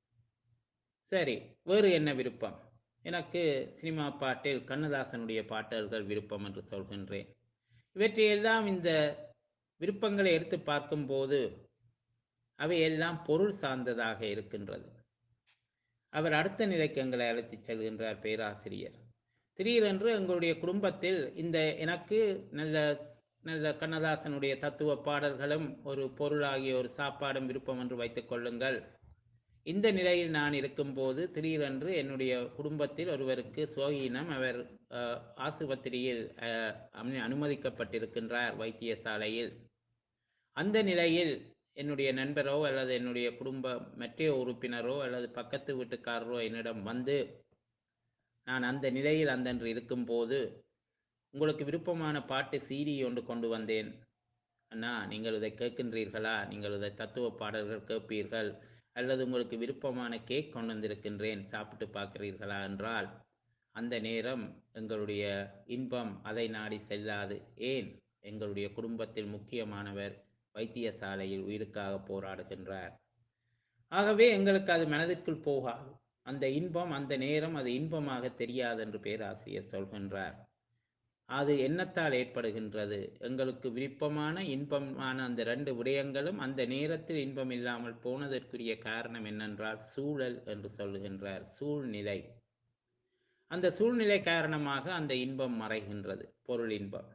சரி, வேறு என்ன விருப்பம்? எனக்கு சினிமா பாட்டில் கண்ணதாசனுடைய பாடல்கள் விருப்பம் என்று சொல்கின்றேன். இவற்றையெல்லாம் இந்த விருப்பங்களை எடுத்து பார்க்கும்போது அவையெல்லாம் பொருள் சார்ந்ததாக இருக்கின்றது. அவர் அடுத்த நிலைக்கு எங்களை அழைத்துச் செல்கின்றார் பேராசிரியர். திடீரென்று எங்களுடைய குடும்பத்தில் இந்த எனக்கு நல்ல நல்ல கண்ணதாசனுடைய தத்துவ பாடல்களும் ஒரு பொருளாகிய ஒரு சாப்பாடும் விருப்பம் என்று வைத்துக் கொள்ளுங்கள். இந்த நிலையில் நான் இருக்கும்போது திடீரென்று என்னுடைய குடும்பத்தில் ஒருவருக்கு சோகினம், அவர் ஆசுபத்திரியில் அனுமதிக்கப்பட்டிருக்கின்றார் வைத்தியசாலையில். அந்த நிலையில் என்னுடைய நண்பரோ அல்லது என்னுடைய குடும்ப மற்ற உறுப்பினரோ அல்லது பக்கத்து வீட்டுக்காரரோ என்னிடம் வந்து, நான் அந்த நிலையில் அந்தன்று இருக்கும்போது உங்களுக்கு விருப்பமான பாட்டு சீடி ஒன்று கொண்டு வந்தேன் அண்ணா, நீங்கள் இதை கேட்கின்றீர்களா? நீங்கள் இதை தத்துவ பாடல்கள் கேட்பீர்கள், அல்லது உங்களுக்கு விருப்பமான கேக் கொண்டு வந்திருக்கின்றேன், சாப்பிட்டு பார்க்கிறீர்களா என்றால் அந்த நேரம் எங்களுடைய இன்பம் அதை நாடி செல்லாது. ஏன்? எங்களுடைய குடும்பத்தில் முக்கியமானவர் வைத்தியசாலையில் உயிருக்காக போராடுகின்றார். ஆகவே எங்களுக்கு அது மனதிற்குள் போகாது. அந்த இன்பம் அந்த நேரம் அது இன்பமாக தெரியாது என்று பேராசிரியர் சொல்கின்றார். அது எண்ணத்தால் ஏற்படுகின்றது. எங்களுக்கு விருப்பமான இன்பமான அந்த ரெண்டு விடயங்களும் அந்த நேரத்தில் இன்பம் இல்லாமல் போனதற்குரிய காரணம் என்னென்றால் சூழல் என்று சொல்லுகின்றார். சூழ்நிலை. அந்த சூழ்நிலை காரணமாக அந்த இன்பம் மறைகின்றது, பொருள் இன்பம்.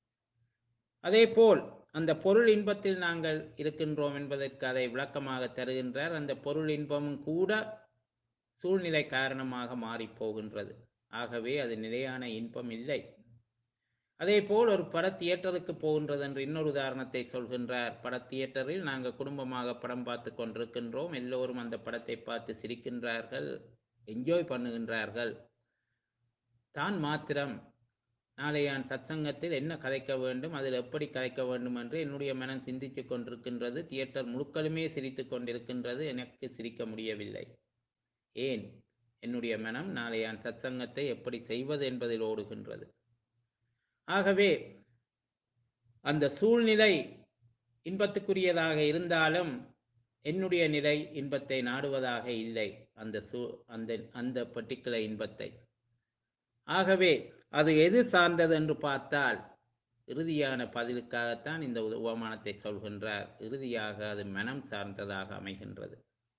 அதே போல் அந்த பொருள் இன்பத்தில் நாங்கள் இருக்கின்றோம் என்பதற்கு அதை விளக்கமாக தருகின்றார். அந்த பொருள் இன்பமும் கூட சூழ்நிலை காரணமாக மாறி போகின்றது. ஆகவே அது நிலையான இன்பம் இல்லை. அதே போல் ஒரு பட தியேட்டருக்கு போகின்றது என்று இன்னொரு உதாரணத்தை சொல்கின்றார். பட தியேட்டரில் நாங்கள் குடும்பமாக படம் பார்த்து கொண்டிருக்கின்றோம். எல்லோரும் அந்த படத்தை பார்த்து சிரிக்கின்றார்கள், என்ஜாய் பண்ணுகின்றார்கள். தான் மாத்திரம் நாளையான் சத்சங்கத்தில் என்ன கதைக்க வேண்டும், அதில் எப்படி கதைக்க வேண்டும் என்று என்னுடைய மனம் சிந்தித்து கொண்டிருக்கின்றது. தியேட்டர் முழுக்களுமே சிரித்து கொண்டிருக்கின்றது, எனக்கு சிரிக்க முடியவில்லை. ஏன்? என்னுடைய மனம் நாளையான் சத்சங்கத்தை எப்படி செய்வது என்பதில் ஓடுகின்றது. ஆகவே அந்த சூழ்நிலை இன்பத்துக்குரியதாக இருந்தாலும் என்னுடைய நிலை இன்பத்தை நாடுவதாக இல்லை, அந்த சூ அந்த அந்த பர்டிகுலர் இன்பத்தை. ஆகவே அது எது சார்ந்தது என்று பார்த்தால் இறுதியான பதிலுக்காகத்தான் இந்த உபமானத்தை சொல்கின்றார். இறுதியாக அது மனம் சார்ந்ததாக அமைகின்றது.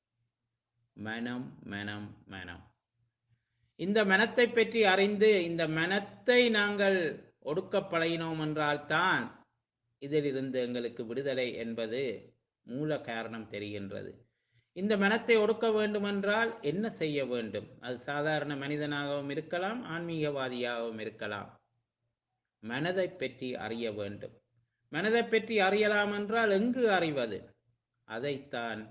மனம் மனம் மனம். இந்த மனத்தை பற்றி அறிந்து இந்த மனத்தை நாங்கள் ஒடுக்க பழகினோம் என்றால்தான் இதிலிருந்து எங்களுக்கு விடுதலை என்பது மூல காரணம் தெரிகின்றது. இந்த மனத்தை ஒடுக்க வேண்டுமென்றால் என்ன செய்ய வேண்டும்? அது சாதாரண மனிதனாகவும் இருக்கலாம், ஆன்மீகவாதியாகவும் இருக்கலாம். மனதை பற்றி அறிய வேண்டும். மனதை பற்றி அறியலாம் என்றால் எங்கு அறிவது? அதைத்தான்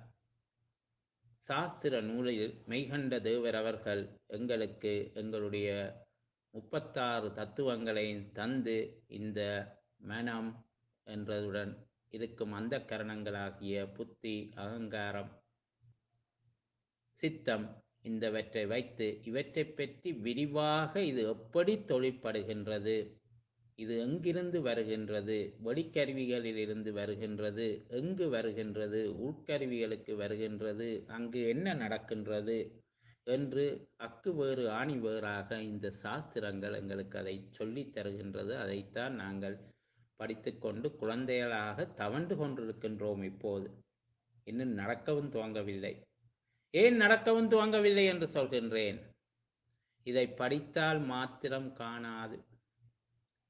சாஸ்திர நூலில் மெய்கண்ட தேவர் அவர்கள் எங்களுக்கு எங்களுடைய முப்பத்தாறு தத்துவங்களையும் தந்து இந்த மனம் என்றதுடன் இருக்கும் அந்த கரணங்களாகிய புத்தி, அகங்காரம், சித்தம் இந்தவற்றை வைத்து இவற்றை பற்றி விரிவாக இது எப்படி தொழிற்படுகின்றது, இது எங்கிருந்து வருகின்றது, வெளிக்கருவிகளில் இருந்து வருகின்றது, எங்கு வருகின்றது, உட்கருவிகளுக்கு வருகின்றது, அங்கு என்ன நடக்கின்றது என்று அக்கு வேறு ஆணி வேறாக இந்த சாஸ்திரங்கள் எங்களுக்கு அதை சொல்லித் தருகின்றது. அதைத்தான் நாங்கள் படித்து கொண்டு குழந்தைகளாக தவண்டு கொண்டிருக்கின்றோம். இப்போது இன்னும் நடக்கவும் துவங்கவில்லை. ஏன் நடக்கவும் துவங்கவில்லை என்று சொல்கின்றேன்? இதை படித்தால் மாத்திரம் காணாது.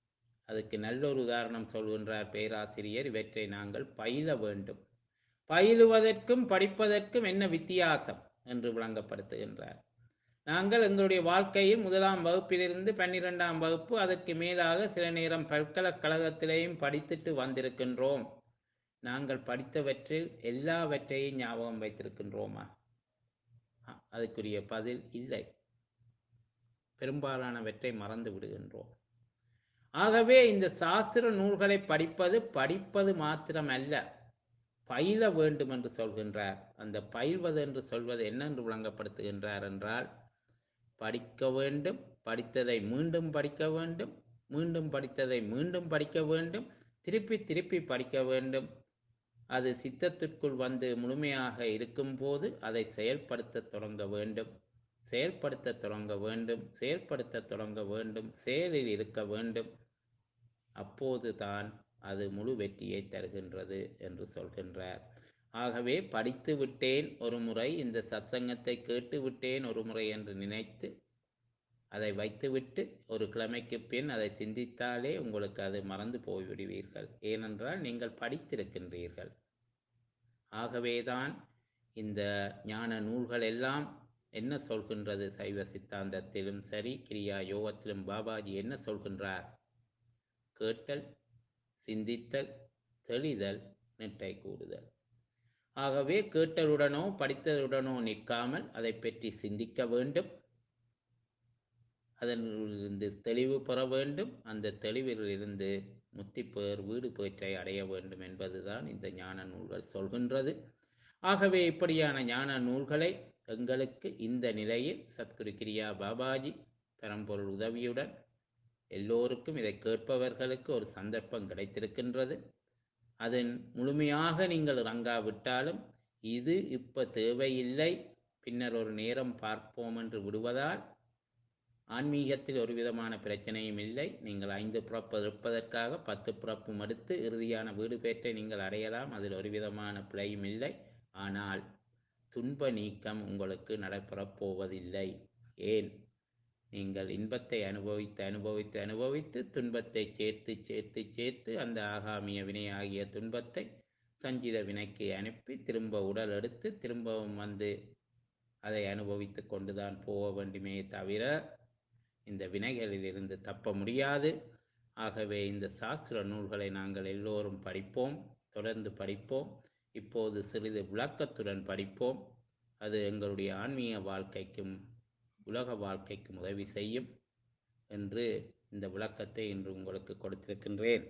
அதுக்கு நல்ல ஒரு உதாரணம் சொல்கின்றார் பேராசிரியர். இவற்றை நாங்கள் பயில வேண்டும். பயிலுவதற்கும் படிப்பதற்கும் என்ன வித்தியாசம் என்று விளங்கப்படுத்துகின்றார். நாங்கள் எங்களுடைய வாழ்க்கையில் முதலாம் வகுப்பிலிருந்து பன்னிரெண்டாம் வகுப்பு அதற்கு மேலாக சில நேரம் பல்கலைக்கழகத்திலேயும் படித்துட்டு வந்திருக்கின்றோம். நாங்கள் படித்தவற்றில் எல்லாவற்றையும் ஞாபகம் வைத்திருக்கின்றோமா? அதுக்குரிய பதில் இல்லை. பெரும்பாலானவற்றை மறந்து விடுகின்றோம். ஆகவே இந்த சாஸ்திர நூல்களை படிப்பது படிப்பது மாத்திரம் அல்ல, பயில வேண்டும் என்று சொல்கின்றார். அந்த பயில்வது என்று சொல்வது என்னென்று விளங்கப்படுத்துகின்றார் என்றால், படிக்க வேண்டும், படித்ததை மீண்டும் படிக்க வேண்டும், மீண்டும் படித்ததை மீண்டும் படிக்க வேண்டும், திருப்பி திருப்பி படிக்க வேண்டும். அது சித்தத்திற்குள் வந்து முழுமையாக இருக்கும் போது அதை செயல்படுத்த தொடங்க வேண்டும், செயல்படுத்த தொடங்க வேண்டும், செயல்படுத்த தொடங்க வேண்டும், செயலில் இருக்க வேண்டும். அப்போதுதான் அது முழு வெற்றியை தருகின்றது என்று சொல்கின்றார். ஆகவே படித்து விட்டேன் ஒரு முறை, இந்த சத்சங்கத்தை கேட்டு விட்டேன் ஒரு முறை என்று நினைத்து அதை வைத்துவிட்டு ஒரு கிழமைக்கு பின் அதை சிந்தித்தாலே உங்களுக்கு அது மறந்து போய்விடுவீர்கள். ஏனென்றால் நீங்கள் படித்திருக்கின்றீர்கள். ஆகவேதான் இந்த ஞான நூல்கள் எல்லாம் என்ன சொல்கின்றது, சைவ சித்தாந்தத்திலும் சரி கிரியா யோகத்திலும் பாபாஜி என்ன சொல்கின்றார்? கேட்டல், சிந்தித்தல், தெளிதல், நிட்டை கூடுதல். ஆகவே கேட்டலுடனோ படித்தலுடனோ நிற்காமல் அதை பற்றி சிந்திக்க வேண்டும், அதனிலிருந்து தெளிவு பெற வேண்டும், அந்த தெளிவிலிருந்து முத்தி பேர் வீடு பேற்றை அடைய வேண்டும் என்பதுதான் இந்த ஞான நூல்கள் சொல்கின்றது. ஆகவே இப்படியான ஞான நூல்களை எங்களுக்கு இந்த நிலையில் சத்குரு கிரியா பாபாஜி பரம்பொருள் உதவியுடன் எல்லோருக்கும், இதை கேட்பவர்களுக்கு ஒரு சந்தர்ப்பம் கிடைத்திருக்கின்றது. அதன் முழுமையாக நீங்கள் இறங்காவிட்டாலும் இது இப்ப தேவையில்லை, பின்னர் ஒரு நேரம் பார்ப்போம் என்று விடுவதால் ஆன்மீகத்தில் ஒரு விதமான பிரச்சனையும் இல்லை. நீங்கள் ஐந்து பிறப்பு இருப்பதற்காக பத்து பிறப்பும் எடுத்து இறுதியான வீடு பேற்றை நீங்கள் அடையலாம், அதில் ஒரு விதமான பிழையும் இல்லை. ஆனால் துன்ப நீக்கம் உங்களுக்கு நடைபெறப் போவதில்லை. ஏன்? நீங்கள் இன்பத்தை அனுபவித்து அனுபவித்து அனுபவித்து துன்பத்தை சேர்த்து சேர்த்து சேர்த்து அந்த ஆகாமிய வினை ஆகிய துன்பத்தை சஞ்சித வினைக்கு அனுப்பி திரும்ப உடல் எடுத்து திரும்பவும் வந்து அதை அனுபவித்து கொண்டுதான் போக வேண்டுமே தவிர இந்த வினைகளில் இருந்து தப்ப முடியாது. ஆகவே இந்த சாஸ்திர நூல்களை நாங்கள் எல்லோரும் படிப்போம், தொடர்ந்து படிப்போம். இப்போது சிறிது விளக்கத்துடன் படிப்போம். அது எங்களுடைய ஆன்மீக வாழ்க்கைக்கும் உலக வாழ்க்கைக்கும் உதவி செய்யும் என்று இந்த விளக்கத்தை இன்று உங்களுக்கு கொடுத்திருக்கின்றேன்.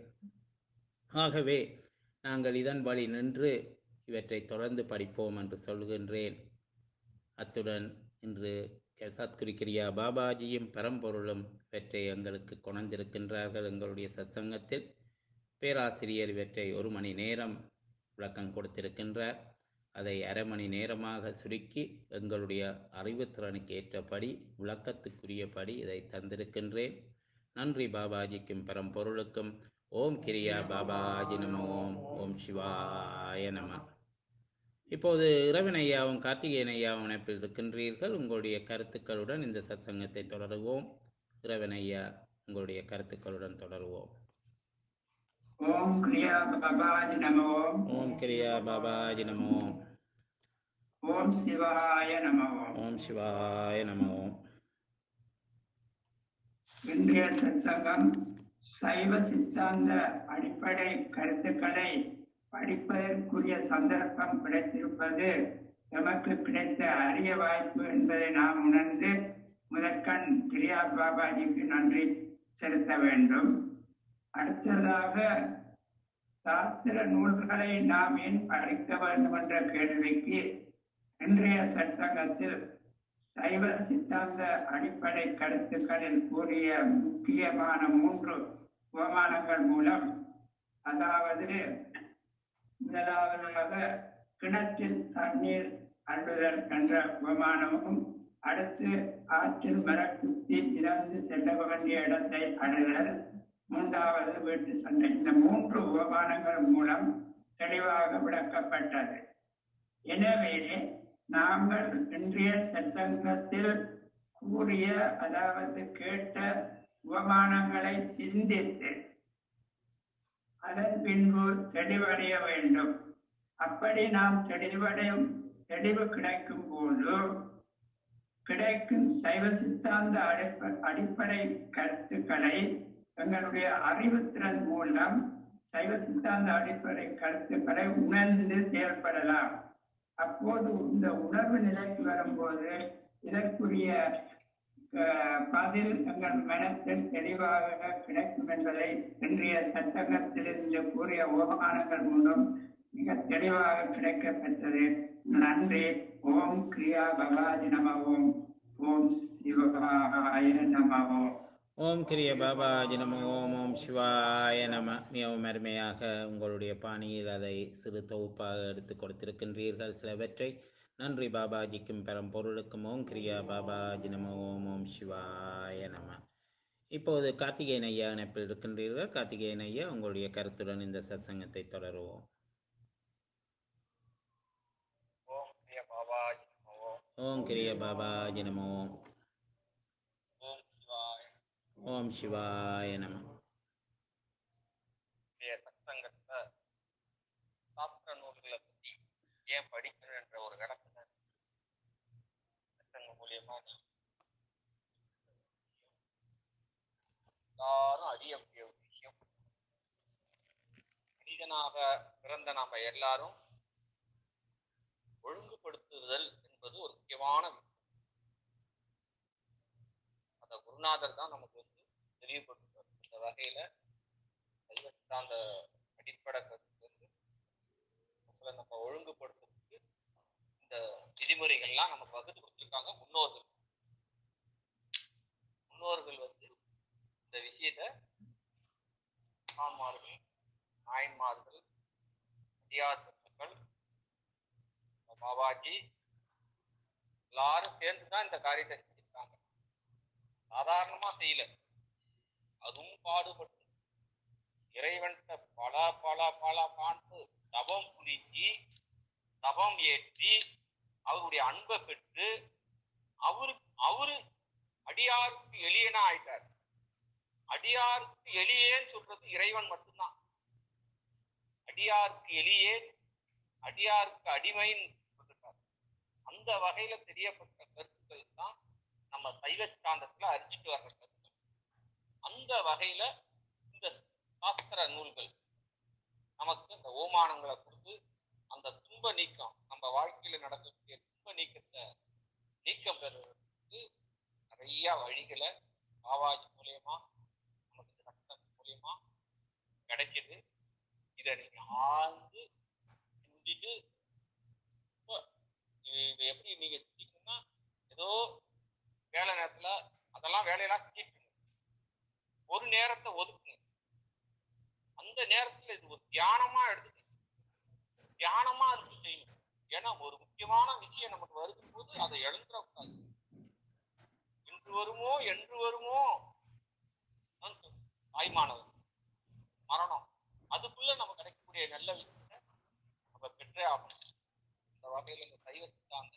ஆகவே நாங்கள் இதன் வழி நின்று இவற்றை தொடர்ந்து படிப்போம் என்று சொல்கின்றேன். அத்துடன் இன்று சத்குரு கிரியா பாபாஜியும் பரம்பொருளும் இவற்றை எங்களுக்கு கொணர்ந்திருக்கின்றார்கள். எங்களுடைய சத்சங்கத்தில் பேராசிரியர் இவற்றை ஒரு மணி நேரம் விளக்கம் கொடுத்திருக்கின்றார். அதை அரை மணி நேரமாக சுருக்கி எங்களுடைய அறிவுத்திறனுக்கு ஏற்றபடி விளக்கத்துக்குரியபடி இதை தந்திருக்கின்றேன். நன்றி பாபாஜிக்கும் பரம்பொருளுக்கும். ஓம் கிரியா பாபாஜி நம. ஓம் ஓம் சிவாய நம. இப்போது இரவன் ஐயாவும் கார்த்திகேயன் ஐயாவும் இணைப்பில் இருக்கின்றீர்கள். உங்களுடைய கருத்துக்களுடன் இந்த சத்சங்கத்தை தொடருவோம். இரவன் ஐயா, உங்களுடைய கருத்துக்களுடன் தொடருவோம். ஓம் கிரியா பாபாஜி நமோ. ஓம் கிரியா பாபாஜி நமோ. ஓம் சிவாய நமோ. ஓம் சிவாய நமோ. இன்றைய சத்சங்கம் சைவ சித்தாந்த அடிப்படை கருத்துக்களை படிப்பதற்குரிய சந்தர்ப்பம் கிடைத்திருப்பது நமக்கு கிடைத்த அரிய வாய்ப்பு என்பதை நாம் உணர்ந்து முதற்கண் கிரியா பாபாஜிக்கு நன்றி செலுத்த வேண்டும். அடுத்ததாக, சாஸ்திர நூல்களை நாம் ஏன் படிக்க வேண்டும் என்ற கேள்விக்கு இன்றைய சட்டங்கத்தில் சைவ சித்தாந்த அடிப்படை கருத்துக்களில் கூறிய முக்கியமான மூன்று உபமானங்கள் மூலம், அதாவது முதலாவதாக கிணற்றில் தண்ணீர் அள்ளுதல் என்ற உபமானமும், அடுத்து ஆற்றில் மரக்குத்தி இறந்து செல்ல வேண்டிய இடத்தை அடைதல், மூன்றாவது வீட்டு சண்டை. இந்த மூன்று உபமானங்கள் மூலம் தெளிவாக விளக்கப்பட்டது. எனவே நாங்கள் இன்றைய சத்சங்கத்தில் கூறிய, அதாவது கேட்ட உபமானங்களை சிந்தித்து அதன் பின்பு தெளிவடைய வேண்டும். அப்படி நாம் தெளிவடையும் தெளிவு கிடைக்கும் போது கிடைக்கும் சைவ சித்தாந்த அடிப்ப அடிப்படை கருத்துக்களை எங்களுடைய அறிவுத்திறன் மூலம் சைவ சித்தாந்த அடிப்படை கருத்துக்களை உணர்ந்து செயல்படலாம். அப்போது இந்த உணர்வு நிலைக்கு வரும்போது இதற்குரிய பதில் எங்கள் மனத்தில் தெளிவாக கிடைக்கும் என்பதை இன்றைய சட்டகத்திலிருந்து கூறிய ஓமானங்கள் மூலம் மிக தெளிவாக கிடைக்கப்பெற்றது. நன்றி. ஓம் கிரியா பவாஜி நம. ஓம் ஓம் சிவாய நம. ஓம் கிரிய பாபாஜி நம. ஓம் ஓம் சிவாய நம. மிகவும் அருமையாக உங்களுடைய பாணியில் அதை சிறு தொகுப்பாக எடுத்து கொடுத்திருக்கின்றீர்கள் சிலவற்றை. நன்றி பாபாஜிக்கும் பரம்பொருளுக்கும். ஓம் கிரியா பாபாஜி நம. ஓம் ஓம் சிவாய நம. இப்போது கார்த்திகேயன் ஐயா இணைப்பில் இருக்கின்றீர்கள். கார்த்திகேயன் ஐயா, உங்களுடைய கருத்துடன் இந்த சத்சங்கத்தை தொடருவோம். ஓம் கிரிய பாபாஜி நமோ. ஓம் கிரிய பாபாஜி நமோ. ஓம் சிவாய. ஓம் சிவாய நம. சத்சங்கத்தை சாஸ்திர நூல்களை பற்றி ஏன் படிக்கணும் என்ற ஒரு கடமை சத்சங்க மூலியமா எல்லாரும் அறியக்கூடிய ஒரு விஷயம். மனிதனாக பிறந்த நாம எல்லாரும் ஒழுங்குபடுத்துதல் என்பது ஒரு முக்கியமான விஷயம். அந்த குருநாதர் தான் நமக்கு வந்து தெளிவுபடுத்துவார். இந்த வகையில சைவ சித்தாந்த அடிப்படை கருத்து வந்து உங்களை நம்ம ஒழுங்குபடுத்துறதுக்கு இந்த விதிமுறைகள்லாம் நமக்கு வகுத்து கொடுத்துருக்காங்க முன்னோர்கள். முன்னோர்கள் வந்து இந்த விஷயத்த ஆன்மார்கள், நாயன்மார்கள், அடியார்கள், பாபாஜி எல்லாரும் சேர்ந்துதான் இந்த காரியத்தை செஞ்சிருக்காங்க. சாதாரணமா செய்யல, அதுவும் பாடுபட்டு இறைவன்கிட்ட பல பல பல பாண்டு தபம் புரிஞ்சி தபம் ஏற்றி அவருடைய அன்பை பெற்று அவரு அவரு அடியாருக்கு எளியனா ஆயிட்டார். அடியாருக்கு எளியேன்னு சொல்றது இறைவன் மட்டும்தான். அடியாருக்கு எளியேன், அடியாருக்கு அடிமைன்னு சொல்லிருக்கார். அந்த வகையில தெரியப்பட்ட கருத்துக்கள் தான் நம்ம சைவ சித்தாந்தத்துல அரிச்சுட்டு வர்ற கருத்துக்கள். அந்த வகையில இந்த சாஸ்திர நூல்கள் நமக்கு இந்த ஓமானங்களை கொடுத்து அந்த துன்ப நீக்கம், நம்ம வாழ்க்கையில நடக்கக்கூடிய துன்ப நீக்கத்தை நீக்கம் பெறுவதற்கு நிறைய வழிகளை பாபாஜி மூலியமா நமக்கு சட்டம் மூலியமா கிடைக்குது. இதை நீங்க ஆழ்ந்து சிந்திட்டு எப்படி நீங்க சிந்திக்கணும்னா, ஏதோ வேலை நேரத்துல அதெல்லாம் வேலையெல்லாம் செஞ்சுக்கணும். ஒரு நேரத்தை ஒதுக்குங்க. அந்த நேரத்துல இது ஒரு தியானமா எடுத்துக்கணும். தியானமா இருக்கு செய்யணும். ஏன்னா ஒரு முக்கியமான விஷயம் நமக்கு வருதும் போது அதை எழுந்துடக்கூடாது. இன்று வருமோ என்று வருமோ தாய்மானவர் மரணம், அதுக்குள்ள நம்ம கிடைக்கக்கூடிய நல்ல விஷயத்தை நம்ம பெற்றே ஆகணும். இந்த வகையில இந்த சைவ சித்தாந்த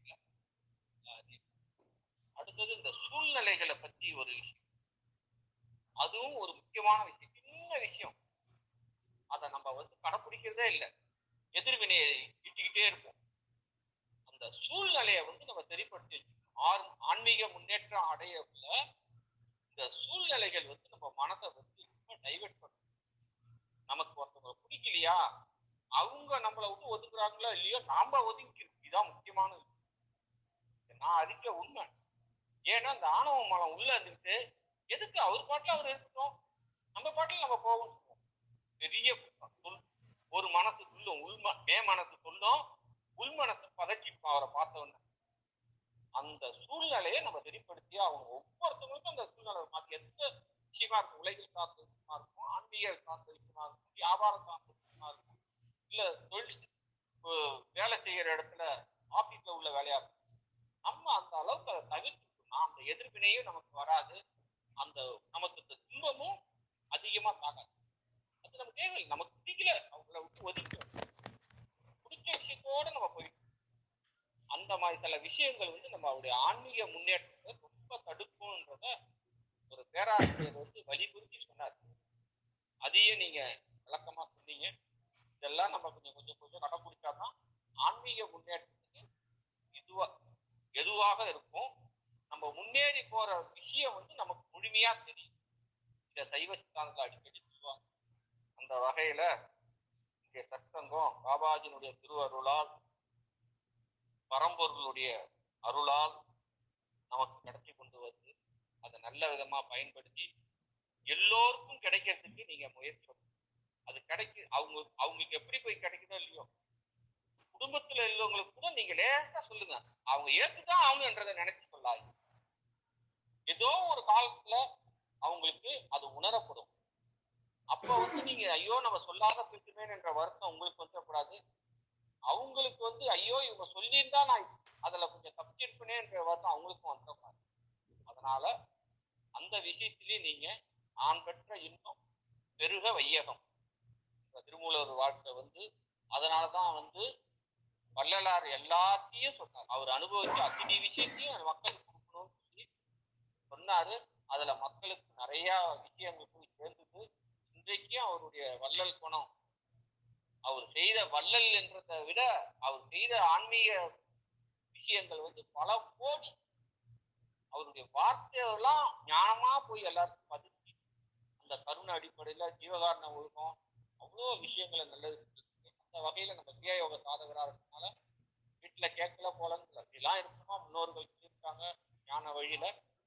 அடுத்தது இந்த சூழ்நிலைகளை பத்தி ஒரு விஷயம், அதுவும் ஒரு முக்கியமான விஷயம். சின்ன விஷயம், அதை நம்ம வந்து கடைப்பிடிக்கிறதே இல்லை, எதிர்வினையை இட்டுக்கிட்டே இருப்போம். அந்த சூழ்நிலையை வந்து நம்ம தெரிப்படுத்தி வச்சுக்கணும். ஆன்மீக முன்னேற்றம் அடையக்குள்ள இந்த சூழ்நிலைகள் வந்து நம்ம மனதை வந்து ரொம்ப டைவெர்ட் பண்ணும். நமக்கு ஒருத்தவங்க பிடிக்கலையா, அவங்க நம்மளை விட்டு ஒதுக்குறாங்களோ இல்லையோ, நாம ஒதுக்கி இதுதான் முக்கியமான விஷயம். நான் அறிக்க உண்மை. ஏன்னா இந்த ஆணவ மலம் உள்ள இருந்துட்டு எதுக்கு அவர் பாட்டில் அவர் இருக்கட்டும், நம்ம பாட்டில் நம்ம போவோம். பெரிய சொல் ஒரு மனசு சொல்லும், உள் மே மனசு சொல்லும், உள் மனசு பதச்சிப்பா அவரை பார்த்தவன. அந்த சூழ்நிலையை நம்ம வெளிப்படுத்தி அவங்க ஒவ்வொருத்தவங்களுக்கும் அந்த சூழ்நிலை மாற்றி எந்த விஷயமா இருக்கும், உலகில் சார்ந்த விஷயமா இருக்கும், ஆன்மீக சார்ந்த விஷயமா இருக்கும், வியாபாரம் சார்ந்த விஷயமா இருக்கும், இல்ல தொழில் வேலை செய்யற இடத்துல ஆபீஸ்ல உள்ள வேலையா இருக்கும். நம்ம அந்த அளவுக்கு அதை தவிர்த்துக்கணும். அந்த எதிர்வினையும் நமக்கு வராது, அந்த நமக்கு இந்த துன்பமும் அதிகமா தாக்காது. அது நமக்கு தேவை. நமக்கு பிடிக்கல, அவங்கள விட்டு ஒதுக்கணும். பிடிச்ச விஷயத்தோட நம்ம போயிட்டு அந்த மாதிரி சில விஷயங்கள் வந்து நம்ம அவருடைய ஆன்மீக முன்னேற்றத்தை ரொம்ப தடுக்கும்ன்றத ஒரு பேராசிரியர் வந்து வலியுறுத்தி சொன்னார். அதையே நீங்க விளக்க இதெல்லாம் நம்ம கொஞ்சம் கொஞ்சம் கொஞ்சம் கடைபிடிச்சாதான் ஆன்மீக முன்னேற்றத்துக்கு இதுவா எதுவாக இருக்கும். நம்ம முன்னேறி போற விஷயம் வந்து நமக்கு முழுமையா தெரியும். இந்த சைவ சித்தாந்தத்தில் அடிக்கடி சொல்லுவாங்க. அந்த வகையில இங்கே சத்சங்கம் பாபாஜியினுடைய திருவருளால், பரம்பொருளுடைய அருளால் நமக்கு கிடைச்சி கொண்டு வந்து அதை நல்ல விதமா பயன்படுத்தி எல்லோருக்கும் கிடைக்கிறதுக்கு நீங்க முயற்சி பண்ணுங்க. அது கிடைக்கு அவங்க அவங்களுக்கு எப்படி போய் கிடைக்குதோ இல்லையோ, குடும்பத்துல உள்ளவங்களுக்கு கூட நீங்க லேசா சொல்லுங்க. அவங்க ஏத்துதான் ஆகணுன்றதை நினைச்சு சொல்லாது. ஏதோ ஒரு காலத்துல அவங்களுக்கு அது உணரப்படும். அப்ப வந்து நீங்க ஐயோ நம்ம சொல்லாத போயிட்டுமே என்ற வருத்தம் உங்களுக்கு வந்துடக்கூடாது. அவங்களுக்கு வந்து ஐயோ இவங்க சொல்லியிருந்தா நான் அதுல கொஞ்சம் தப்பிச்சிருப்பேனே என்ற வருத்தம் அவங்களுக்கும் வந்துடக்கூடாது. அதனால அந்த விஷயத்திலேயே நீங்க ஆண் பெற்ற இன்பம் பெருக வையகம் திருமூலர் வாழ்க்கை வந்து அதனாலதான் வந்து வள்ளலார் எல்லாத்தையும் சொன்னார். அவர் அனுபவிச்ச அத்தனை விஷயத்தையும் மக்களுக்கு கொடுக்கணும்னு சொல்லி சொன்னாரு. அதுல மக்களுக்கு நிறைய விஷயங்கள் போய் சேர்ந்தது. இன்றைக்கும் அவருடைய வள்ளல் குணம், அவர் செய்த வள்ளல் என்றதை விட அவர் செய்த ஆன்மீக விஷயங்கள் வந்து பல கோடி. அவருடைய வார்த்தையெல்லாம் ஞானமா போய் எல்லாருக்கும் பதிச்சு அந்த கருணை அடிப்படையில ஜீவகாரண ஒழுக்கம் அவ்வளோ விஷயங்களை நல்லது. அந்த வகையில நம்ம கிரியா யோக சாதகரா இருக்கனால வீட்டுல கேட்கல போலன்னு அப்படிலாம் இருக்கணுமா முன்னோர்கள் இருக்காங்க ஞான வழியில.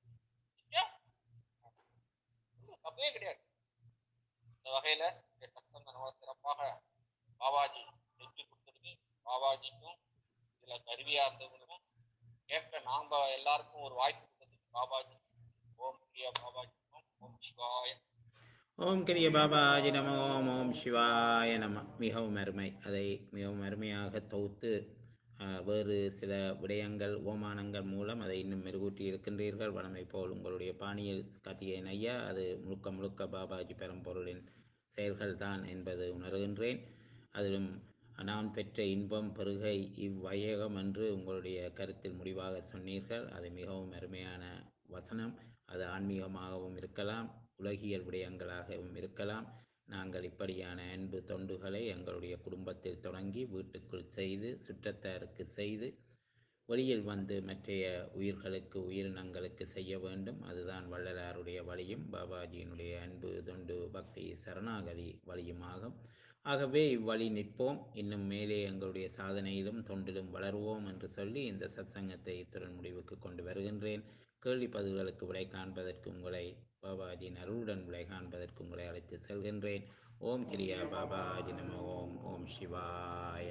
தப்பே கிடையாது. இந்த வகையில சத்சங்கம் சிறப்பாக பாபாஜி செஞ்சு கொடுத்துருக்கு. பாபாஜிக்கும் இதுல கருவியா இருந்தவங்களுக்கும் கேட்க நாம எல்லாருக்கும் ஒரு வாய்ப்பு கொடுத்தது பாபாஜி. ஓம் கிரியா பாபாஜி ஓம் சிவாய. ஓம் கிரிய பாபாஜி நம ஓம் ஓம் சிவாய நம. மிகவும் அருமை. அதை மிகவும் அருமையாக தொகுத்து வேறு சில விடயங்கள் ஓமானங்கள் மூலம் அதை இன்னும் மெருகூட்டி இருக்கின்றீர்கள். வளமை போல் உங்களுடைய பாணியில் கார்த்திகேயன் ஐயா, அது முழுக்க முழுக்க பாபாஜி பெரும்பொருளின் செயல்கள் தான் என்பது உணர்கின்றேன். அதிலும் நான் பெற்ற இன்பம் பெருகை இவ்வையகம் என்று உங்களுடைய கருத்தில் முடிவாக சொன்னீர்கள். அது மிகவும் அருமையான வசனம். அது ஆன்மீகமாகவும் இருக்கலாம், உலகியல் விடயங்களாகவும் இருக்கலாம். நாங்கள் இப்படியான அன்பு தொண்டுகளை எங்களுடைய குடும்பத்தில் தொடங்கி வீட்டுக்குள் செய்து சுற்றத்தாருக்கு செய்து வெளியில் வந்து மற்றைய உயிர்களுக்கு உயிரினங்களுக்கு செய்ய வேண்டும். அதுதான் வள்ளலாருடைய வழியும் பாபாஜியினுடைய அன்பு தொண்டு பக்தி சரணாகதி வழியுமாகும். ஆகவே இவ்வழி நிற்போம், இன்னும் மேலே எங்களுடைய சாதனையிலும் தொண்டிலும் வளருவோம் என்று சொல்லி இந்த சத்சங்கத்தை இத்துடன் முடிவுக்கு கொண்டு வருகின்றேன். கேள்வி பதில்களுக்கு விடை காண்பதற்கு உங்களை பாபாஜியின் அருளுடன் விடை காண்பதற்கு உங்களை அழைத்து செல்கின்றேன். ஓம் கிரியா பாபாஜி நம ஓம் ஓம் சிவாய.